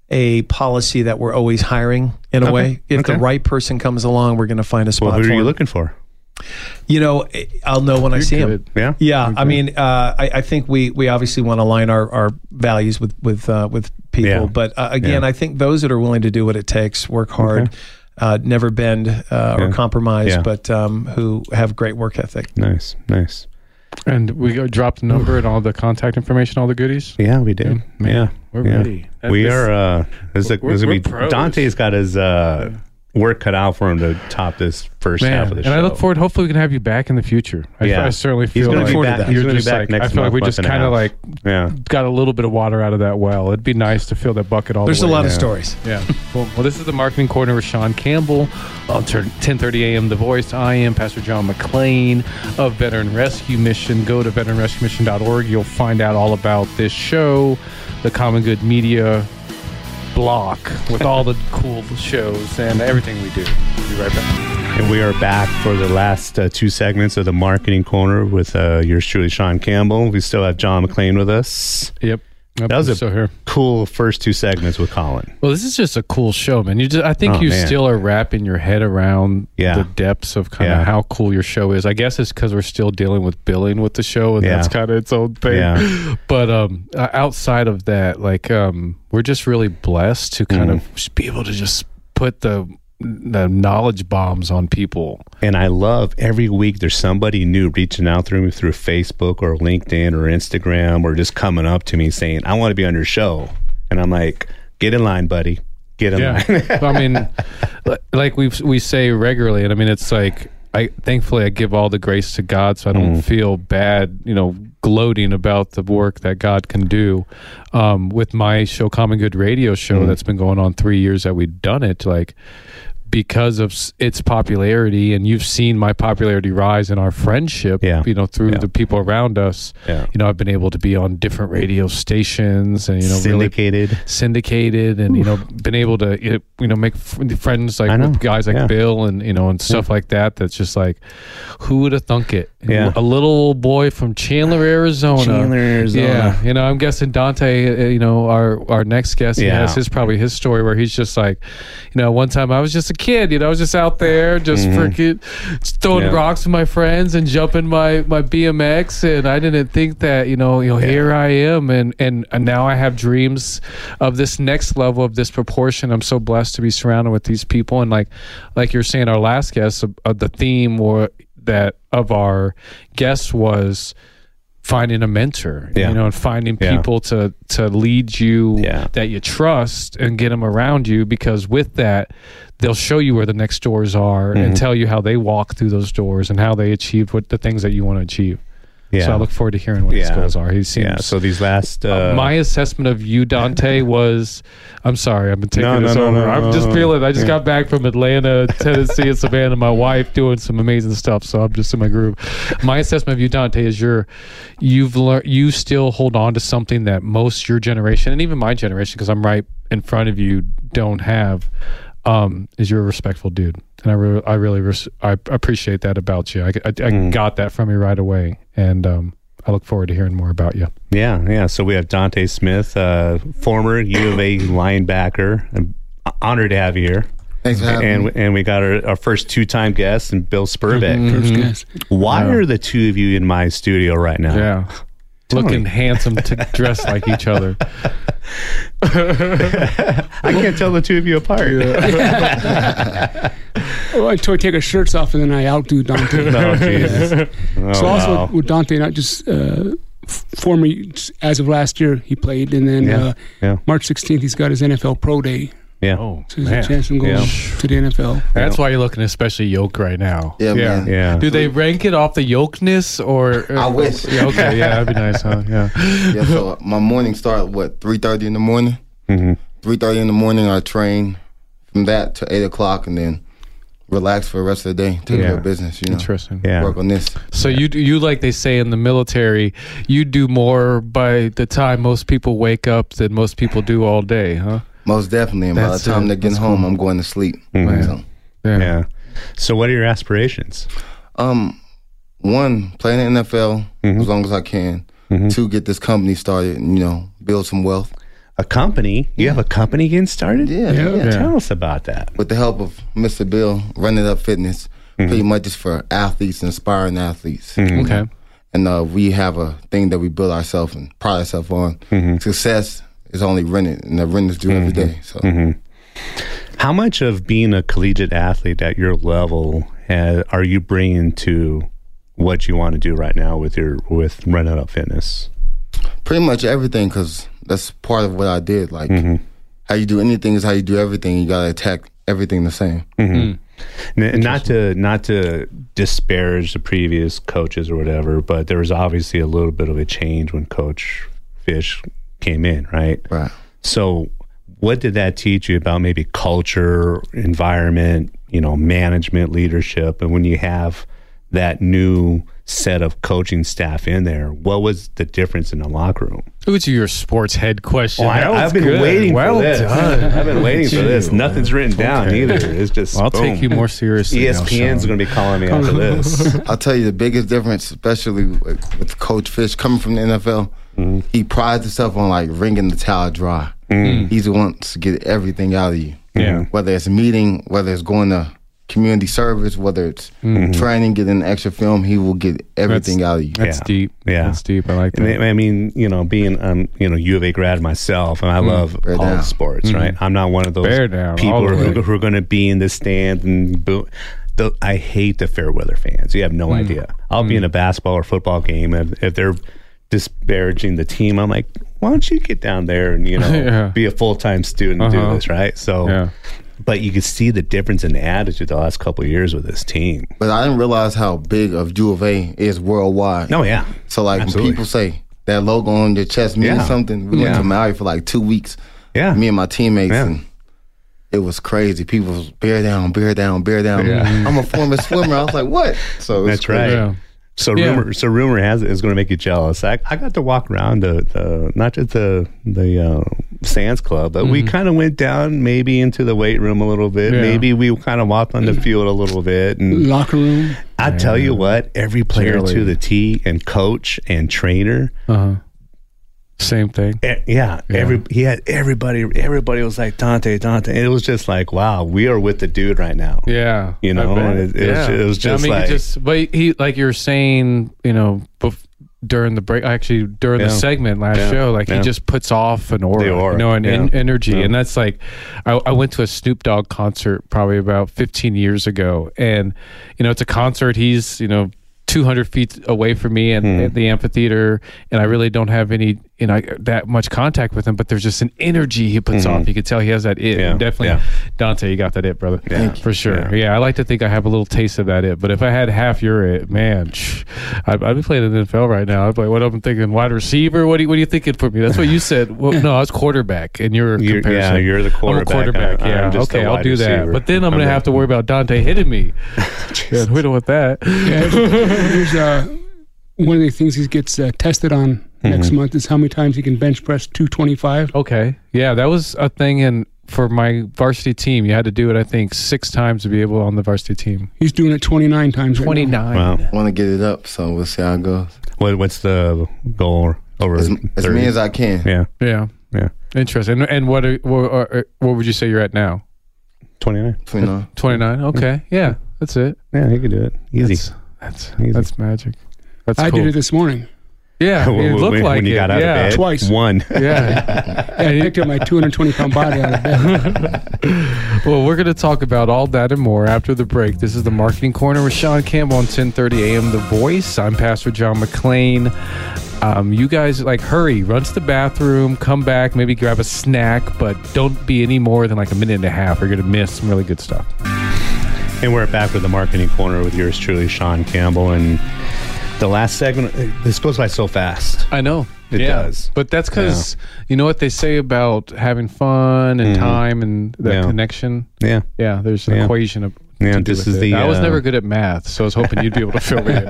Speaker 3: a policy that we're always hiring in a
Speaker 1: Okay.
Speaker 3: way. If the
Speaker 1: Okay.
Speaker 3: right person comes along, we're going to find a spot
Speaker 1: Well, who
Speaker 3: for
Speaker 1: are you
Speaker 3: them.
Speaker 1: looking for?
Speaker 3: You know, I'll know when I
Speaker 2: You're
Speaker 3: see him.
Speaker 2: good.
Speaker 1: Yeah.
Speaker 3: Yeah, I mean, uh, I, I think we we obviously want to align our, our values with with uh, with people,
Speaker 1: Yeah.
Speaker 3: but uh, again,
Speaker 1: Yeah.
Speaker 3: I think those that are willing to do what it takes, work hard, uh, never bend uh, or
Speaker 1: Yeah.
Speaker 3: compromise,
Speaker 1: Yeah.
Speaker 3: but um, who have great work ethic.
Speaker 1: Nice, nice.
Speaker 2: And we go, dropped the number and all the contact information, all the goodies.
Speaker 1: Yeah, we did.
Speaker 2: man,
Speaker 1: yeah,
Speaker 2: we're
Speaker 1: yeah.
Speaker 2: ready. That-
Speaker 1: We
Speaker 2: this-
Speaker 1: are. Uh, this is, a,
Speaker 2: We're-
Speaker 1: this is gonna be.
Speaker 2: we're pros.
Speaker 1: Dante's got his uh, work cut out for him to top this first
Speaker 2: Man,
Speaker 1: half of the
Speaker 2: and
Speaker 1: show.
Speaker 2: I look forward. Hopefully, we can have you back in the future. I,
Speaker 1: Yeah.
Speaker 2: I certainly
Speaker 1: He's
Speaker 2: feel
Speaker 1: gonna
Speaker 2: like
Speaker 1: be
Speaker 3: forward to
Speaker 1: back.
Speaker 3: that.
Speaker 1: He's
Speaker 2: you're
Speaker 1: going to be
Speaker 2: just
Speaker 1: back
Speaker 2: like,
Speaker 1: next
Speaker 2: I feel
Speaker 1: month.
Speaker 2: like we
Speaker 1: month
Speaker 2: just
Speaker 1: and a
Speaker 2: kind of
Speaker 1: half.
Speaker 2: like
Speaker 1: Yeah.
Speaker 2: got a little bit of water out of that well. It'd be nice to fill that bucket all
Speaker 3: There's
Speaker 2: the
Speaker 3: a
Speaker 2: way.
Speaker 3: lot of
Speaker 1: Yeah.
Speaker 3: stories.
Speaker 2: Yeah. Cool. Well, this is the Marketing Corner with Sean Campbell on ten thirty a.m. The Voice. I am Pastor John McClain of Veteran Rescue Mission. Go to veteran rescue mission dot org. You'll find out all about this show, the Common Good Media block with all the cool shows and everything we do. We'll be right back.
Speaker 1: And we are back for the last uh, two segments of the Marketing Corner with uh, yours truly, Sean Campbell. We still have John McClain with us.
Speaker 2: Yep. Yep,
Speaker 1: That was a
Speaker 2: so here.
Speaker 1: cool first two segments with Colin.
Speaker 2: Well, this is just a cool show, man. You just, I think
Speaker 1: Oh,
Speaker 2: you
Speaker 1: man.
Speaker 2: still are wrapping your head around
Speaker 1: Yeah.
Speaker 2: the depths of kind of
Speaker 1: Yeah.
Speaker 2: how cool your show is. I guess it's because we're still dealing with billing with the show, and
Speaker 1: Yeah.
Speaker 2: that's kind of its own thing.
Speaker 1: Yeah.
Speaker 2: But um, uh, outside of that, like um, we're just really blessed to kind
Speaker 1: Mhm.
Speaker 2: of just be able to just put the the knowledge bombs on people.
Speaker 1: And I love every week there's somebody new reaching out through me through Facebook or LinkedIn or Instagram or just coming up to me saying, I want to be on your show. And I'm like, get in line, buddy. Get in
Speaker 2: Yeah,
Speaker 1: line.
Speaker 2: I mean, li- like we we say regularly, and I mean, it's like I thankfully I give all the grace to God, so I don't
Speaker 1: Mm.
Speaker 2: feel bad, you know, gloating about the work that God can do. Um, with my show, Common Good Radio Show,
Speaker 1: Mm.
Speaker 2: that's been going on three years that we've done it, like because of s- its popularity, and you've seen my popularity rise in our friendship,
Speaker 1: Yeah.
Speaker 2: you know, through
Speaker 1: Yeah.
Speaker 2: the people around us.
Speaker 1: Yeah.
Speaker 2: You know, I've been able to be on different radio stations and, you know, really
Speaker 1: Syndicated.
Speaker 2: syndicated and, you know, been able to, you know, make f- friends like
Speaker 1: I know.
Speaker 2: with guys like
Speaker 1: Yeah.
Speaker 2: Bill and, you know, and stuff like that. That's just like, who would have thunk it?
Speaker 1: Yeah.
Speaker 2: A little boy from Chandler, Arizona.
Speaker 1: Chandler, Arizona.
Speaker 2: Yeah. You know, I'm guessing Dante, uh, you know, our, our next guest, he
Speaker 1: Yeah.
Speaker 2: has his, probably his story where he's just like, you know, one time I was just a kid, you know, I was just out there just freaking throwing
Speaker 1: Yeah.
Speaker 2: rocks with my friends and jumping my, my B M X. And I didn't think that, you know, you know, here I am. And, and, and now I have dreams of this next level of this proportion. I'm so blessed to be surrounded with these people. And like, like you're saying, our last guest, uh, uh, the theme or that of our guests was finding a mentor,
Speaker 1: Yeah.
Speaker 2: you know, and finding
Speaker 1: Yeah.
Speaker 2: people to, to lead you
Speaker 1: Yeah.
Speaker 2: that you trust and get them around you, because with that, they'll show you where the next doors are
Speaker 1: Mm-hmm.
Speaker 2: and tell you how they walk through those doors and how they achieved what the things that you want to achieve.
Speaker 1: Yeah.
Speaker 2: So I look forward to hearing what his
Speaker 1: Yeah.
Speaker 2: goals are. He seems
Speaker 1: Yeah. So these last, uh,
Speaker 2: uh, my assessment of you, Dante, was I'm sorry, I've been taking
Speaker 1: No, no,
Speaker 2: this
Speaker 1: no,
Speaker 2: over.
Speaker 1: no,
Speaker 2: I'm just
Speaker 1: no.
Speaker 2: feeling I just
Speaker 1: Yeah.
Speaker 2: got back from Atlanta, Tennessee, and Savannah. My wife doing some amazing stuff, so I'm just in my groove. My assessment of you, Dante, is you're you've learned you still hold on to something that most your generation and even my generation, because I'm right in front of you, don't have. Um, is you're a respectful dude, and I really, I really, res- I appreciate that about you. I, I, I
Speaker 1: Mm.
Speaker 2: got that from you right away, and um, I look forward to hearing more about you.
Speaker 1: Yeah, yeah. So we have Dante Smith, uh, former U of A linebacker. I'm honored to have you here.
Speaker 4: Thanks for having
Speaker 1: And
Speaker 4: me.
Speaker 1: and we got our, our first two time guest, and Bill Spurbeck.
Speaker 4: First guest.
Speaker 1: Why
Speaker 2: Yeah.
Speaker 1: are the two of you in my studio right now?
Speaker 2: Yeah.
Speaker 1: Tell
Speaker 2: Looking
Speaker 1: me.
Speaker 2: handsome to dress like each other.
Speaker 1: I can't tell the two of you apart.
Speaker 5: Oh, until I take our shirts off and then I outdo Dante.
Speaker 1: No, Jesus. Oh,
Speaker 5: so also
Speaker 1: wow.
Speaker 5: with Dante, not just uh, f- former, as of last year, he played, and then
Speaker 1: Yeah,
Speaker 5: uh,
Speaker 1: yeah.
Speaker 5: March sixteenth, he's got his N F L Pro Day.
Speaker 1: Yeah.
Speaker 2: Oh,
Speaker 5: So there's
Speaker 2: man.
Speaker 5: a chance of going
Speaker 1: Yeah.
Speaker 5: to the N F L.
Speaker 2: That's why you're looking especially yoked right now.
Speaker 4: Yeah, man.
Speaker 1: Yeah.
Speaker 2: Do they rank it off the yokeness or?
Speaker 4: I wish.
Speaker 2: Yeah, okay, yeah, that'd be nice, huh? Yeah.
Speaker 4: Yeah, so my morning start at what, three thirty in the morning?
Speaker 1: Mhm.
Speaker 4: three thirty in the morning, I train from that to eight o'clock and then relax for the rest of the day. Take
Speaker 1: Yeah.
Speaker 4: care of business, you know.
Speaker 2: Interesting.
Speaker 1: Yeah.
Speaker 4: Work on this.
Speaker 2: So you you like they say in the military, you do more by the time most people wake up than most people do all day, huh?
Speaker 4: Most definitely. And by the
Speaker 2: That's
Speaker 4: time
Speaker 2: it.
Speaker 4: they're getting
Speaker 2: That's
Speaker 4: home,
Speaker 2: cool.
Speaker 4: I'm going to sleep.
Speaker 1: Mhm.
Speaker 4: So,
Speaker 1: Yeah. So what are your aspirations?
Speaker 4: um, one, play in the N F L
Speaker 1: Mhm.
Speaker 4: as long as I can.
Speaker 1: Mhm.
Speaker 4: Two, get this company started and, you know, build some wealth.
Speaker 1: A company? You have a company getting started?
Speaker 4: Yeah,
Speaker 5: Yeah.
Speaker 4: yeah.
Speaker 1: Tell us about that.
Speaker 4: With the help of Mister Bill, Run It Up Fitness, pretty much is for athletes, inspiring athletes.
Speaker 2: Okay.
Speaker 4: And uh, we have a thing that we build ourselves and pride ourselves on. Success is only rented, and the renters do every day. So
Speaker 1: How much of being a collegiate athlete at your level ha are you bringing to what you want to do right now with your with Run It Up Fitness?
Speaker 4: pretty much everything, because that's part of what I did. Like how you do anything is how you do everything. You gotta attack everything the same.
Speaker 1: N- not to not to disparage the previous coaches or whatever, but there was obviously a little bit of a change when Coach Fish came in, right?
Speaker 4: Right.
Speaker 1: So, what did that teach you about maybe culture, environment, you know, management, leadership, and when you have that new set of coaching staff in there, what was the difference in the locker room?
Speaker 2: Look at you, your sports head question.
Speaker 1: Oh, I,
Speaker 2: That was
Speaker 1: I've been
Speaker 2: good.
Speaker 1: waiting
Speaker 2: well
Speaker 1: for this.
Speaker 2: done.
Speaker 1: I've been waiting for this.
Speaker 2: Gee.
Speaker 1: Nothing's written down
Speaker 2: Okay.
Speaker 1: either. It's just
Speaker 2: I'll
Speaker 1: boom.
Speaker 2: take you more seriously.
Speaker 1: E
Speaker 2: now,
Speaker 1: S P N's
Speaker 2: Sean.
Speaker 1: going to be calling me after this.
Speaker 4: I'll tell you the biggest difference, especially with, with Coach Fish coming from the N F L. He prides himself on like wringing the towel dry. He's the one to get everything out of you.
Speaker 2: Yeah.
Speaker 4: Whether it's a meeting, whether it's going to community service, whether it's training, getting extra film, he will get everything
Speaker 2: That's-
Speaker 4: out of you.
Speaker 2: That's
Speaker 1: Yeah.
Speaker 2: deep.
Speaker 1: Yeah.
Speaker 2: That's deep. I like
Speaker 1: And
Speaker 2: that.
Speaker 1: I I mean, you know, being um, you know, U of A grad myself, and I love
Speaker 4: Bear
Speaker 1: all
Speaker 4: down.
Speaker 1: the sports, right? I'm not one of those
Speaker 2: Bear down,
Speaker 1: people
Speaker 2: all the
Speaker 1: who,
Speaker 2: way.
Speaker 1: who are going to be in the stand and boo. The, I hate the fair weather fans. You have no idea. I'll be in a basketball or football game, if, if they're disparaging the team, I'm like, why don't you get down there and you know
Speaker 2: Yeah.
Speaker 1: be a full time student and
Speaker 2: Uh-huh.
Speaker 1: do this, right? So,
Speaker 2: Yeah.
Speaker 1: but you can see the difference in the attitude the last couple of years with this team.
Speaker 4: But I didn't realize how big of U of A is worldwide.
Speaker 1: No, yeah.
Speaker 4: So like
Speaker 1: Absolutely.
Speaker 4: when people say that logo on your chest means
Speaker 1: Yeah.
Speaker 4: something, we
Speaker 1: Yeah.
Speaker 4: went to Maui for like two weeks.
Speaker 1: Yeah.
Speaker 4: Me and my teammates,
Speaker 1: Yeah.
Speaker 4: and it was crazy. People was bear down, bear down, bear down.
Speaker 1: Yeah.
Speaker 4: I'm a former swimmer. I was like, what? So it's
Speaker 1: That's right.
Speaker 2: Yeah.
Speaker 1: So
Speaker 2: Yeah.
Speaker 1: rumor, so rumor has it is going to make you jealous. I, I got to walk around the, the not just the the uh, Sands Club, but we kind of went down maybe into the weight room a little bit.
Speaker 2: Yeah.
Speaker 1: Maybe we kind of walked on the field a little bit. And
Speaker 5: Locker room.
Speaker 1: I tell you what, every player to
Speaker 2: Cheerleading.
Speaker 1: the T and coach and trainer,
Speaker 2: Uh-huh. Same thing.
Speaker 1: eh, yeah,
Speaker 2: Yeah.
Speaker 1: every he had everybody. Everybody was like Dante, Dante. It was just like, wow, we are with the dude right now.
Speaker 2: Yeah,
Speaker 1: You know,
Speaker 2: I bet.
Speaker 1: and it- it was- it was just
Speaker 2: I mean,
Speaker 1: like-
Speaker 2: just but he like you're saying, you know, bef- during the break, actually during
Speaker 1: Yeah.
Speaker 2: the segment last
Speaker 1: Yeah.
Speaker 2: show, like
Speaker 1: Yeah.
Speaker 2: he just puts off an aura,
Speaker 1: The aura.
Speaker 2: you know, an
Speaker 1: Yeah.
Speaker 2: en- energy,
Speaker 1: Yeah.
Speaker 2: and that's like, I, I went to a Snoop Dogg concert probably about fifteen years ago, and you know, it's a concert. He's you know. two hundred feet away from me and
Speaker 1: Hmm.
Speaker 2: at the amphitheater, and I really don't have any, you know, that much contact with him, but there's just an energy he puts off. You can tell he has that it.
Speaker 1: Yeah,
Speaker 2: And definitely,
Speaker 1: yeah.
Speaker 2: Dante, you got that it, brother.
Speaker 1: Yeah.
Speaker 2: For sure.
Speaker 1: Yeah.
Speaker 2: Yeah. I like to think I have a little taste of that it, but if I had half your it, man, shh, I'd, I'd be playing in the N F L right now. I'd be like, what I'm thinking, wide receiver? What are you, what are you thinking for me? That's what you said. Well, no, I was quarterback, and you're,
Speaker 1: You're-
Speaker 2: comparison.
Speaker 1: yeah, you're the quarterback.
Speaker 2: I'm a quarterback,
Speaker 1: I- I'm
Speaker 2: yeah.
Speaker 1: just a
Speaker 2: Okay, I'll
Speaker 1: wide
Speaker 2: do that.
Speaker 1: receiver.
Speaker 2: But then I'm going to
Speaker 1: Okay.
Speaker 2: have to worry about Dante hitting me. Yeah, we don't want that.
Speaker 5: Yeah, there's uh, one of the things he gets uh, tested on next month is how many times he can bench press two twenty-five.
Speaker 2: Okay. Yeah, that was a thing in for my varsity team. You had to do it, I think, six times to be able on the varsity team.
Speaker 5: He's doing it twenty-nine times. right now.
Speaker 2: twenty-nine.
Speaker 1: Wow.
Speaker 4: want to get it up, so we'll see how it goes.
Speaker 1: What, what's the goal over
Speaker 4: As, as
Speaker 1: thirty?
Speaker 4: many as I can.
Speaker 1: Yeah,
Speaker 2: Yeah.
Speaker 1: yeah.
Speaker 2: Interesting. And, and what, are, what are- what would you say you're at now?
Speaker 1: twenty-nine.
Speaker 4: twenty-nine.
Speaker 2: twenty-nine. Okay. Yeah, that's it.
Speaker 1: Yeah, you can do it. Easy.
Speaker 2: That's that's,
Speaker 1: Easy.
Speaker 2: that's magic. That's
Speaker 5: I
Speaker 2: cool.
Speaker 5: did it this morning.
Speaker 2: Yeah,
Speaker 1: when,
Speaker 2: it looked
Speaker 1: when-
Speaker 2: like
Speaker 1: when you
Speaker 2: it.
Speaker 1: got out
Speaker 2: yeah.
Speaker 1: of bed.
Speaker 5: Twice.
Speaker 1: One.
Speaker 2: Yeah.
Speaker 5: I picked up my two hundred twenty pound body out of bed.
Speaker 2: Well, we're going to talk about all that and more after the break. This is the Marketing Corner with Sean Campbell on ten thirty a.m. The Voice. I'm Pastor John McClain. Um, you guys, like, hurry, run to the bathroom, come back, maybe grab a snack, but don't be any more than like a minute and a half. You're going to miss some really good stuff.
Speaker 1: And we're back with the Marketing Corner with yours truly, Sean Campbell. And the last segment, this goes by so fast.
Speaker 2: I know.
Speaker 1: It
Speaker 2: Yeah.
Speaker 1: does.
Speaker 2: But that's because, you know what they say about having fun and
Speaker 1: Mhm.
Speaker 2: time and that
Speaker 1: Yeah.
Speaker 2: connection?
Speaker 1: Yeah.
Speaker 2: Yeah, there's an
Speaker 1: Yeah.
Speaker 2: equation of.
Speaker 1: Yeah,
Speaker 2: to do
Speaker 1: this
Speaker 2: with
Speaker 1: is
Speaker 2: it.
Speaker 1: the,
Speaker 2: I was
Speaker 1: uh,
Speaker 2: never good at math, so I was hoping you'd be able to fill me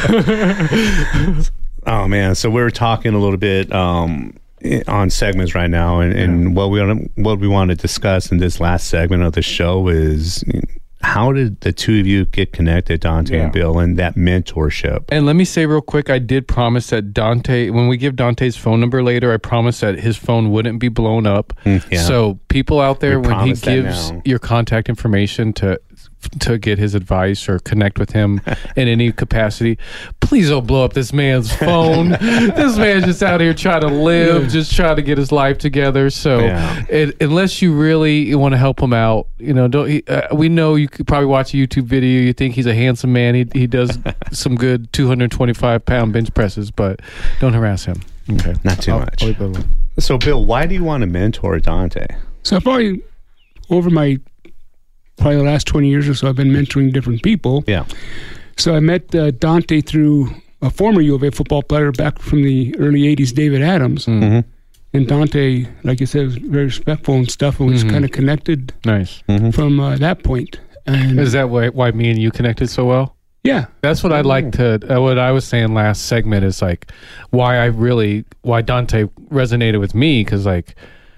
Speaker 2: in.
Speaker 1: Oh, man. So we were talking a little bit um, on segments right now. And, and what, we, what we want to discuss in this last segment of the show is how did the two of you get connected, Dante
Speaker 2: Yeah.
Speaker 1: and Bill, and that mentorship?
Speaker 2: And let me say real quick, I did promise that Dante, when we give Dante's phone number later, I promise that his phone wouldn't be blown up.
Speaker 1: Mm, yeah.
Speaker 2: So people out there,
Speaker 1: We
Speaker 2: when he
Speaker 1: promise that
Speaker 2: gives
Speaker 1: now.
Speaker 2: your contact information to to get his advice or connect with him in any capacity, please don't blow up this man's phone. This man's just out here trying to live, just trying to get his life together. So
Speaker 1: Yeah.
Speaker 2: it, unless you really want to help him out, you know, don't. He, uh, we know you could probably watch a YouTube video. You think he's a handsome man. He he does some good two hundred twenty-five pound bench presses, but don't harass him. Okay,
Speaker 1: Not too
Speaker 2: I'll-
Speaker 1: much.
Speaker 2: I'll leave that alone.
Speaker 1: So, Bill, why do you want to mentor Dante?
Speaker 5: So probably over my probably the last twenty years or so, I've been mentoring different people.
Speaker 1: Yeah.
Speaker 5: So I met uh, Dante through a former U of A football player back from the early eighties, David Adams.
Speaker 1: Mm-hmm.
Speaker 5: And Dante, like you said, was very respectful and stuff, and was
Speaker 2: Mhm.
Speaker 5: kind of connected
Speaker 2: Nice.
Speaker 5: from uh, that point. And
Speaker 2: Is that why, why me and you connected so well?
Speaker 5: yeah,
Speaker 2: That's what I'd like to. Uh, what I was saying last segment is like why I really why Dante resonated with me because like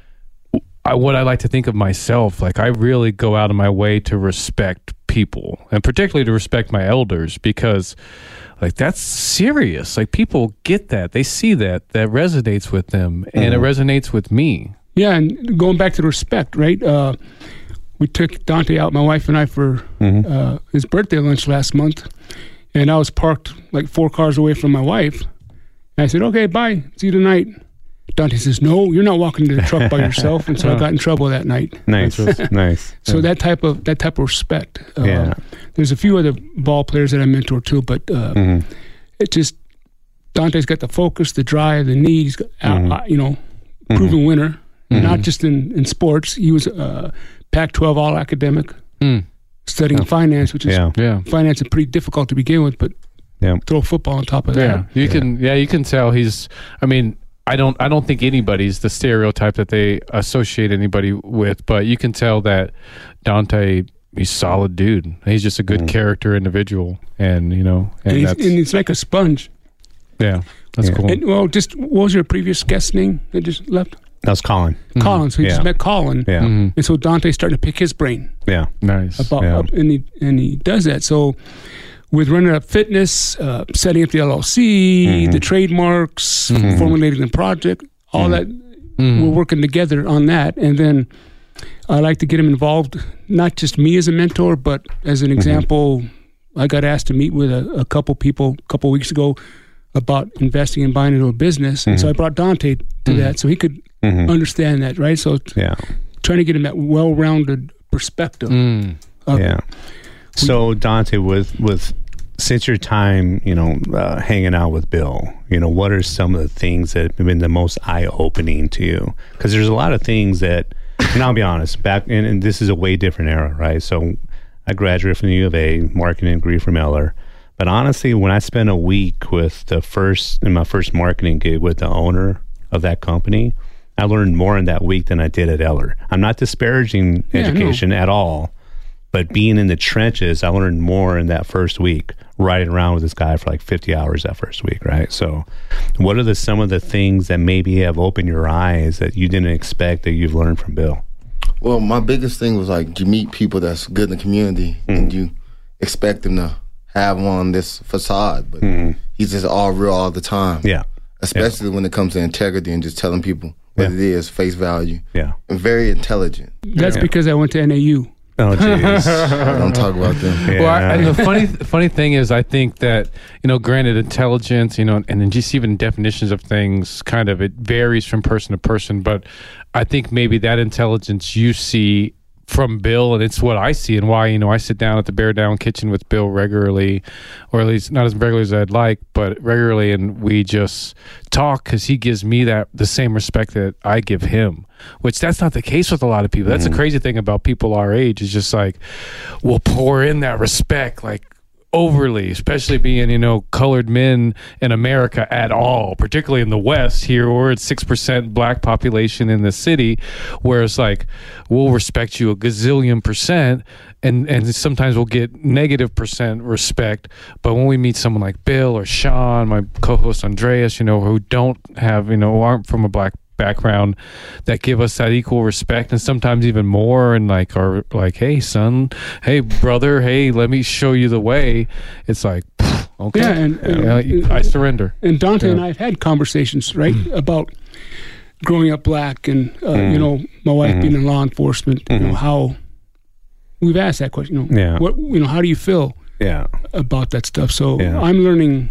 Speaker 2: I, what I like to think of myself like I really go out of my way to respect people and particularly to respect my elders because like that's serious. Like people get that, they see that, that resonates with them, and it resonates with me.
Speaker 5: yeah, and going back to the respect, right? Uh, we took Dante out, my wife and I, for uh, his birthday lunch last month, and I was parked like four cars away from my wife. And I said, "Okay, bye, see you tonight." Dante says, "No, you're not walking to the truck by yourself," and so I got in trouble that night.
Speaker 1: Nice. Nice.
Speaker 5: So that type of that type of respect. Uh,
Speaker 1: Yeah.
Speaker 5: There's a few other ball players that I mentor too, but uh,
Speaker 1: Mhm.
Speaker 5: it just Dante's got the focus, the drive, the need. He's got out,
Speaker 1: Mhm.
Speaker 5: uh, you know, proven winner, not just in, in sports. He was uh, Pac twelve All Academic,
Speaker 2: Mm.
Speaker 5: studying finance, which is
Speaker 1: Yeah.
Speaker 2: Yeah.
Speaker 5: finance is pretty difficult to begin with, but
Speaker 1: Yeah.
Speaker 5: throw football on top of
Speaker 2: Yeah,
Speaker 5: that.
Speaker 2: you can. Yeah, you can tell he's. I mean, I don't I don't think anybody's the stereotype that they associate anybody with, but you can tell that Dante, he's a solid dude. He's just a good mm. character individual, and you know, and,
Speaker 5: and, he's,
Speaker 2: that's,
Speaker 5: and it's like a sponge.
Speaker 2: Yeah, that's yeah. cool.
Speaker 5: And, well, just what was your previous guest name that just left?
Speaker 1: That was Colin.
Speaker 5: Colin. So he
Speaker 1: yeah.
Speaker 5: just met Colin.
Speaker 1: Yeah.
Speaker 5: Mm-hmm. And so Dante's starting to pick his brain.
Speaker 1: Yeah.
Speaker 2: Nice.
Speaker 5: About,
Speaker 1: yeah.
Speaker 5: uh, and he and he does that. So with running up fitness, uh, setting up the L L C, mm-hmm. the trademarks, mm-hmm. formulating the project, all mm-hmm. that, mm-hmm. we're working together on that. And then I like to get him involved, not just me as a mentor, but as an example, mm-hmm. I got asked to meet with a, a couple people a couple weeks ago about investing and buying into a business. Mm-hmm. And so I brought Dante to mm-hmm. that so he could mm-hmm. understand that, right? So
Speaker 1: yeah.
Speaker 5: trying to get him that well-rounded perspective.
Speaker 2: Mm.
Speaker 5: Of,
Speaker 1: yeah. So Dante, with with since your time, you know, uh, hanging out with Bill, you know, what are some of the things that have been the most eye-opening to you? Because there's a lot of things that, and I'll be honest, back and, and this is a way different era, right? So I graduated from the U of A, marketing degree from Eller. But honestly, when I spent a week with the first, in my first marketing gig with the owner of that company, I learned more in that week than I did at Eller. I'm not disparaging
Speaker 5: yeah,
Speaker 1: education
Speaker 5: no.
Speaker 1: at all, but being in the trenches, I learned more in that first week, riding around with this guy for like fifty hours that first week, right? So what are the some of the things that maybe have opened your eyes that you didn't expect that you've learned from Bill?
Speaker 4: Well, my biggest thing was like you meet people that's good in the community mm. and you expect them to have on this facade, but mm. he's just all real all the time.
Speaker 1: Yeah.
Speaker 4: Especially yeah. when it comes to integrity and just telling people what yeah. it is, face value.
Speaker 1: Yeah.
Speaker 4: And very intelligent.
Speaker 5: That's
Speaker 1: yeah.
Speaker 5: because I went to N A U.
Speaker 1: Oh, jeez.
Speaker 4: Don't talk about them.
Speaker 2: Yeah. Well, I, the funny funny thing is, I think that, you know, granted, intelligence, you know, and then just even definitions of things, kind of, it varies from person to person. But I think maybe that intelligence you see from Bill, and it's what I see and why, you know, I sit down at the Bear Down Kitchen with Bill regularly, or at least not as regularly as I'd like, but regularly, and we just talk because he gives me that the same respect that I give him, which that's not the case with a lot of people. That's mm-hmm. the crazy thing about people our age, is just like, we'll pour in that respect, like, overly, especially being, you know, colored men in America at all, particularly in the West here, we're at six percent black population in the city, where it's like, we'll respect you a gazillion percent, and, and sometimes we'll get negative percent respect. But when we meet someone like Bill or Sean, my co-host Andreas, you know, who don't have, you know, aren't from a black background, that give us that equal respect, and sometimes even more, and like are like, hey son, hey brother, hey, let me show you the way. It's like, okay,
Speaker 5: yeah, and, and
Speaker 2: yeah, I surrender.
Speaker 5: And Dante
Speaker 2: yeah.
Speaker 5: and I have had conversations, right, mm. about growing up black, and uh, mm. you know, my wife mm-hmm. being in law enforcement. Mm-hmm. You know, how we've asked that question. You know,
Speaker 1: yeah.
Speaker 5: what, you know, how do you feel
Speaker 1: yeah.
Speaker 5: about that stuff? So
Speaker 1: yeah.
Speaker 5: I'm learning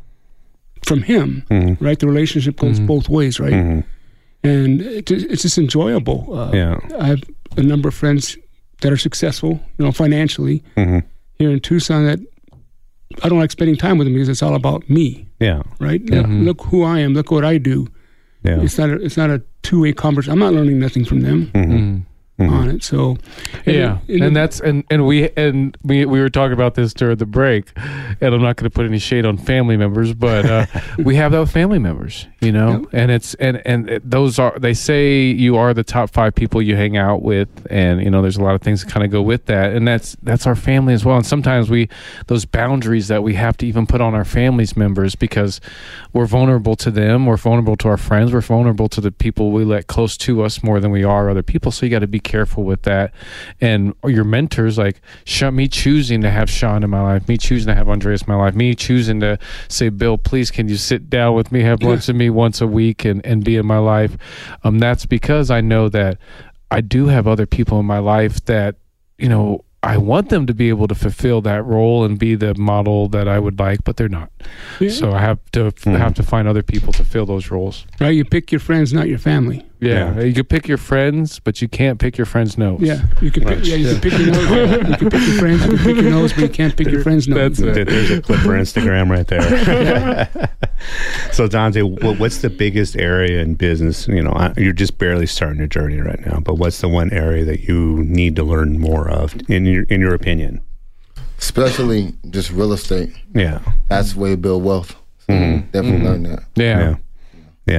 Speaker 5: from him, mm-hmm. right? The relationship goes mm-hmm. both ways, right? Mm-hmm. And it, it's just enjoyable. Uh,
Speaker 1: yeah.
Speaker 5: I have a number of friends that are successful, you know, financially
Speaker 1: mm-hmm.
Speaker 5: here in Tucson, that I don't like spending time with them because it's all about me.
Speaker 1: Yeah.
Speaker 5: Right.
Speaker 1: Mm-hmm.
Speaker 5: Look who I am. Look what I do.
Speaker 1: Yeah.
Speaker 5: It's not. A, it's not a two-way conversation. I'm not learning nothing from them
Speaker 1: mm-hmm. Mm-hmm.
Speaker 5: on it. So.
Speaker 2: And yeah, it, and, and that's and, and we and we we were talking about this during the break, and I'm not going to put any shade on family members, but uh, we have those family members, you know, yep. and it's and and it, those are, they say you are the top five people you hang out with, and you know there's a lot of things that kind of go with that, and that's that's our family as well. And sometimes we those boundaries that we have to even put on our family's members, because we're vulnerable to them, we're vulnerable to our friends, we're vulnerable to the people we let close to us more than we are other people. So you got to be careful with that. And your mentors, like me choosing to have Sean in my life, me choosing to have Andreas in my life, me choosing to say, Bill, please, can you sit down with me, have lunch with me once a week, and, and be in my life? Um, that's because I know that I do have other people in my life that, you know, I want them to be able to fulfill that role and be the model that I would like, but they're not. Yeah. So I have to mm-hmm. have to find other people to fill those roles.
Speaker 5: Right, you pick your friends, not your family.
Speaker 2: Yeah, yeah. You can pick your friends, but you can't pick your friend's nose.
Speaker 5: Yeah, you can. Pick, yeah, you can pick your nose. You can pick your friends. You can pick your nose, but you can't pick your friend's nose.
Speaker 1: That's it. There's a clip for Instagram right there. So Dante, what's the biggest area in business? You know, you're just barely starting your journey right now, but what's the one area that you need to learn more of, in your in your opinion?
Speaker 4: Especially just real estate.
Speaker 1: Yeah,
Speaker 4: that's the way to build wealth. So mm-hmm. Definitely mm-hmm. learn that.
Speaker 2: Yeah.
Speaker 1: yeah, yeah.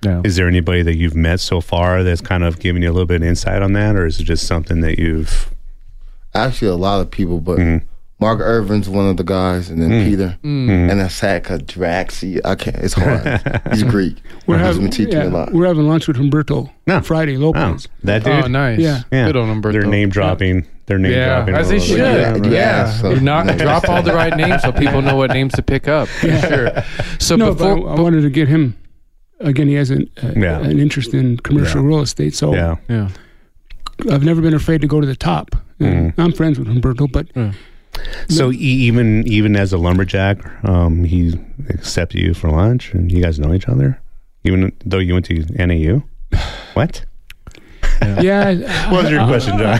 Speaker 2: Yeah.
Speaker 1: Is there anybody that you've met so far that's kind of giving you a little bit of insight on that, or is it just something that you've?
Speaker 4: Actually, a lot of people, but
Speaker 1: Mm-hmm.
Speaker 4: Mark Irvin's one of the guys, and then
Speaker 1: Mm.
Speaker 4: Peter,
Speaker 1: Mm.
Speaker 4: and that's sad because Drax. He, I can't. It's hard. He's Greek.
Speaker 5: We're
Speaker 4: He's
Speaker 5: having
Speaker 4: been teaching
Speaker 5: yeah,
Speaker 4: me a lot.
Speaker 5: we're having lunch with Humberto
Speaker 1: No.
Speaker 5: Friday,
Speaker 1: Oh,
Speaker 5: Lopez.
Speaker 1: that dude.
Speaker 2: Oh, nice.
Speaker 5: Yeah.
Speaker 1: Yeah.
Speaker 2: Good on Umberto.
Speaker 1: They're name dropping. They're name
Speaker 2: Yeah,
Speaker 1: dropping.
Speaker 2: as
Speaker 1: a
Speaker 2: they
Speaker 1: little
Speaker 2: should.
Speaker 1: bit.
Speaker 4: Yeah,
Speaker 2: Yeah,
Speaker 4: yeah, so-
Speaker 2: you not
Speaker 4: No.
Speaker 2: drop all the right names so people know what names to pick up. For sure. So
Speaker 5: no,
Speaker 2: before,
Speaker 5: but I, I wanted to get him. Again, he has an, uh,
Speaker 1: Yeah.
Speaker 5: an interest in commercial
Speaker 1: Yeah.
Speaker 5: real estate, so
Speaker 1: Yeah.
Speaker 2: yeah,
Speaker 5: I've never been afraid to go to the top. And
Speaker 1: Mm-hmm.
Speaker 5: I'm friends with Humberto, but
Speaker 1: So e- even even as a lumberjack, um, he accepted you for lunch, and you guys know each other, even though you went to N A U. What?
Speaker 5: yeah,
Speaker 1: What was your question, John?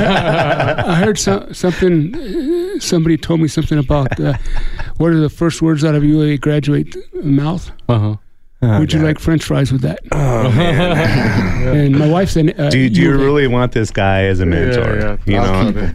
Speaker 5: I heard so, something. uh, Somebody told me something about uh, what are the first words out of U A graduate mouth?
Speaker 2: uh huh.
Speaker 5: Would you like French fries with that?
Speaker 1: Oh man!
Speaker 5: And my wife said, uh,
Speaker 1: do do you
Speaker 5: U of A.
Speaker 1: really want this guy as a mentor? You know.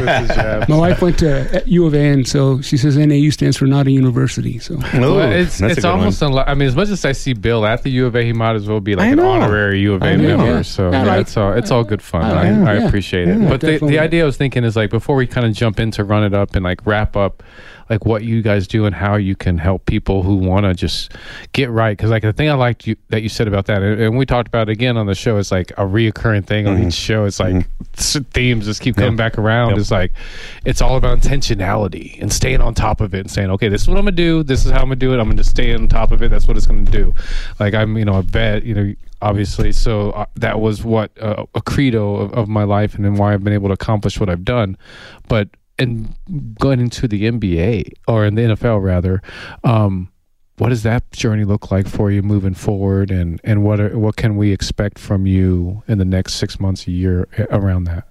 Speaker 5: My wife went to U of A, and so she says N A U stands for not a university. So
Speaker 1: Ooh,
Speaker 2: Well, it's
Speaker 1: that's a
Speaker 2: it's
Speaker 1: good
Speaker 2: almost
Speaker 1: one.
Speaker 2: unli- I mean, as much as I see Bill at the U of A, he might as well be like
Speaker 1: I
Speaker 2: an
Speaker 1: know.
Speaker 2: honorary U of A
Speaker 1: I know.
Speaker 2: member.
Speaker 1: Yeah.
Speaker 2: So
Speaker 5: I
Speaker 2: yeah,
Speaker 5: like-
Speaker 2: it's all it's all good fun.
Speaker 5: I
Speaker 2: I,
Speaker 5: like
Speaker 2: I,
Speaker 5: it. Yeah.
Speaker 2: appreciate it.
Speaker 5: Yeah,
Speaker 2: but the,
Speaker 5: definitely.
Speaker 2: the idea I was thinking is like before we kind of jump into run it up and like wrap up, like what you guys do and how you can help people who want to just get right. Because like the thing I liked you that you said about that, and, and we talked about it again on the show, is like a reoccurring thing on each show. It's like s- themes just keep coming back around.
Speaker 1: Yep.
Speaker 2: It's like it's all about intentionality and staying on top of it and saying, okay, this is what I'm gonna do. This is how I'm gonna do it. I'm gonna just stay on top of it. That's what it's gonna do. Like I'm, you know, a vet, you know, obviously. So uh, that was what uh, a credo of, of my life, and then why I've been able to accomplish what I've done. But and going into the N B A or in the N F L rather, um, what does that journey look like for you moving forward, and and what are, what can we expect from you in the next six months, a year around that?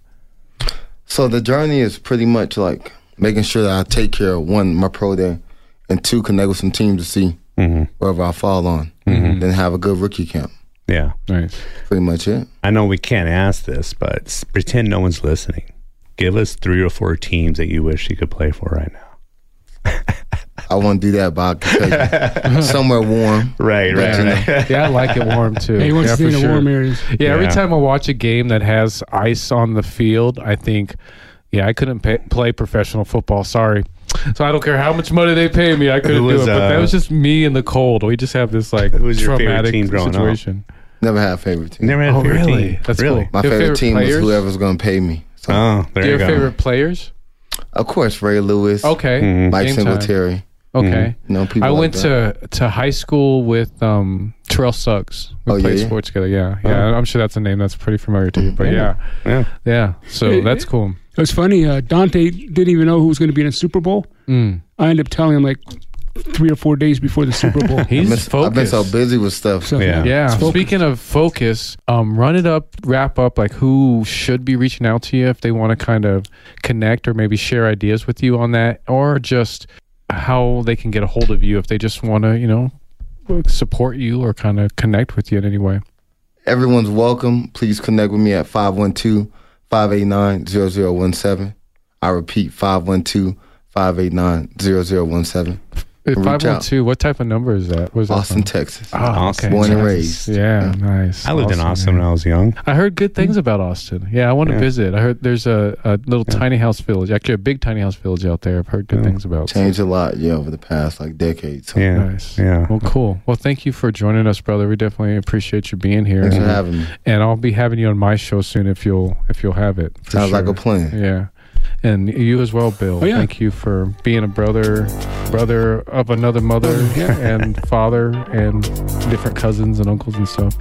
Speaker 4: So the journey is pretty much like making sure that I take care of one, my pro day, and two, connect with some teams to see
Speaker 1: Mhm.
Speaker 4: wherever I fall on.
Speaker 1: Mhm.
Speaker 4: Then have a good rookie camp.
Speaker 1: Yeah,
Speaker 2: Nice.
Speaker 4: Pretty much it.
Speaker 1: I know we can't ask this, but s- pretend no one's listening. Give us three or four teams that you wish you could play for right now.
Speaker 4: I want to do that, but I can tell you, somewhere warm.
Speaker 1: Right,
Speaker 4: But,
Speaker 1: right,
Speaker 4: you know,
Speaker 1: right.
Speaker 2: Yeah, I like it warm too.
Speaker 5: he wants
Speaker 2: yeah,
Speaker 5: to stay
Speaker 2: for
Speaker 5: in the
Speaker 2: sure.
Speaker 5: warm areas.
Speaker 2: Yeah, every
Speaker 1: Yeah.
Speaker 2: time I watch a game that has ice on the field, I think, yeah, I couldn't pay, play professional football. Sorry. So I don't care how much money they pay me, I couldn't
Speaker 1: Who
Speaker 2: do
Speaker 1: was,
Speaker 2: it. But
Speaker 1: uh,
Speaker 2: that was just me in the cold. We just have this like
Speaker 1: Who was your favorite
Speaker 2: traumatic
Speaker 1: team growing up?
Speaker 2: situation.
Speaker 4: never had a favorite team.
Speaker 1: Never had a
Speaker 2: Oh,
Speaker 1: favorite
Speaker 2: really?
Speaker 1: team.
Speaker 2: That's
Speaker 1: really?
Speaker 2: cool.
Speaker 4: My
Speaker 2: Your
Speaker 4: favorite,
Speaker 2: favorite
Speaker 4: team
Speaker 2: players?
Speaker 4: was whoever's going to pay me. So,
Speaker 1: Oh, there
Speaker 2: Do you
Speaker 1: you
Speaker 2: have
Speaker 1: go.
Speaker 2: favorite players?
Speaker 4: of course, Ray Lewis,
Speaker 2: Okay.
Speaker 1: Mhm.
Speaker 4: Mike
Speaker 2: Game time.
Speaker 4: Singletary.
Speaker 2: Okay.
Speaker 4: You know, people
Speaker 2: I
Speaker 4: like
Speaker 2: went
Speaker 4: that.
Speaker 2: to to high school with um, Terrell Suggs. We
Speaker 4: Oh,
Speaker 2: played
Speaker 4: yeah, yeah?
Speaker 2: sports together. Yeah, yeah. I'm sure that's a name that's pretty familiar to you. But yeah,
Speaker 1: Yeah.
Speaker 2: yeah. So
Speaker 5: It-
Speaker 2: that's cool.
Speaker 5: It was funny. Uh, Dante didn't even know who was going to be in a Super Bowl.
Speaker 2: Mm.
Speaker 5: I ended up telling him like three or four days before the Super Bowl.
Speaker 2: He's
Speaker 4: I've been, I've been
Speaker 2: focused.
Speaker 4: so busy with stuff.
Speaker 5: So,
Speaker 1: Yeah.
Speaker 2: Yeah.
Speaker 5: it's focused.
Speaker 2: Speaking of focus, um, run it up, wrap up. Like who should be reaching out to you if they want to kind of connect or maybe share ideas with you on that, or just how they can get a hold of you if they just want to, you know, support you or kind of connect with you in any way.
Speaker 4: Everyone's welcome. Please connect with me at five one two, five eight nine, zero zero one seven. I repeat, five one two, five eight nine, zero zero one seven. Reach
Speaker 2: Five one
Speaker 4: out.
Speaker 2: two. What type of number is that? Where's that
Speaker 4: Austin,
Speaker 2: from?
Speaker 4: Texas.
Speaker 2: Oh,
Speaker 1: Austin,
Speaker 2: okay.
Speaker 4: Born and
Speaker 1: Texas.
Speaker 4: raised.
Speaker 2: Yeah, nice.
Speaker 1: I lived in Austin
Speaker 2: man.
Speaker 1: when I was young.
Speaker 2: I heard good things about Austin. Yeah, I want to
Speaker 1: Yeah.
Speaker 2: visit. I heard there's a, a little tiny house village, actually a big tiny house village out there. I've heard good
Speaker 1: Yeah.
Speaker 2: things about.
Speaker 4: Changed a lot, yeah, over the past like decade. So
Speaker 1: Yeah.
Speaker 2: Nice.
Speaker 1: Yeah.
Speaker 2: Well, cool. Well, thank you for joining us, brother. We definitely appreciate you being here.
Speaker 4: thanks for
Speaker 2: and,
Speaker 4: having me.
Speaker 2: and I'll be having you on my show soon if you'll if you'll have it. for
Speaker 4: Sounds like
Speaker 2: sure.
Speaker 4: a plan.
Speaker 2: Yeah. And you as well, Bill.
Speaker 5: Oh, yeah.
Speaker 2: Thank you for being a brother, brother of another mother,
Speaker 5: Yeah.
Speaker 2: and father, and different cousins and uncles and stuff.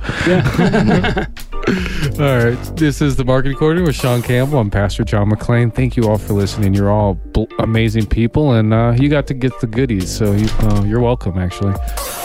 Speaker 5: Yeah.
Speaker 2: All right. This is the Marketing Corner with Sean Campbell. I'm Pastor John McClain. Thank you all for listening. You're all bl- amazing people, and uh, you got to get the goodies, so you, uh, you're welcome, actually.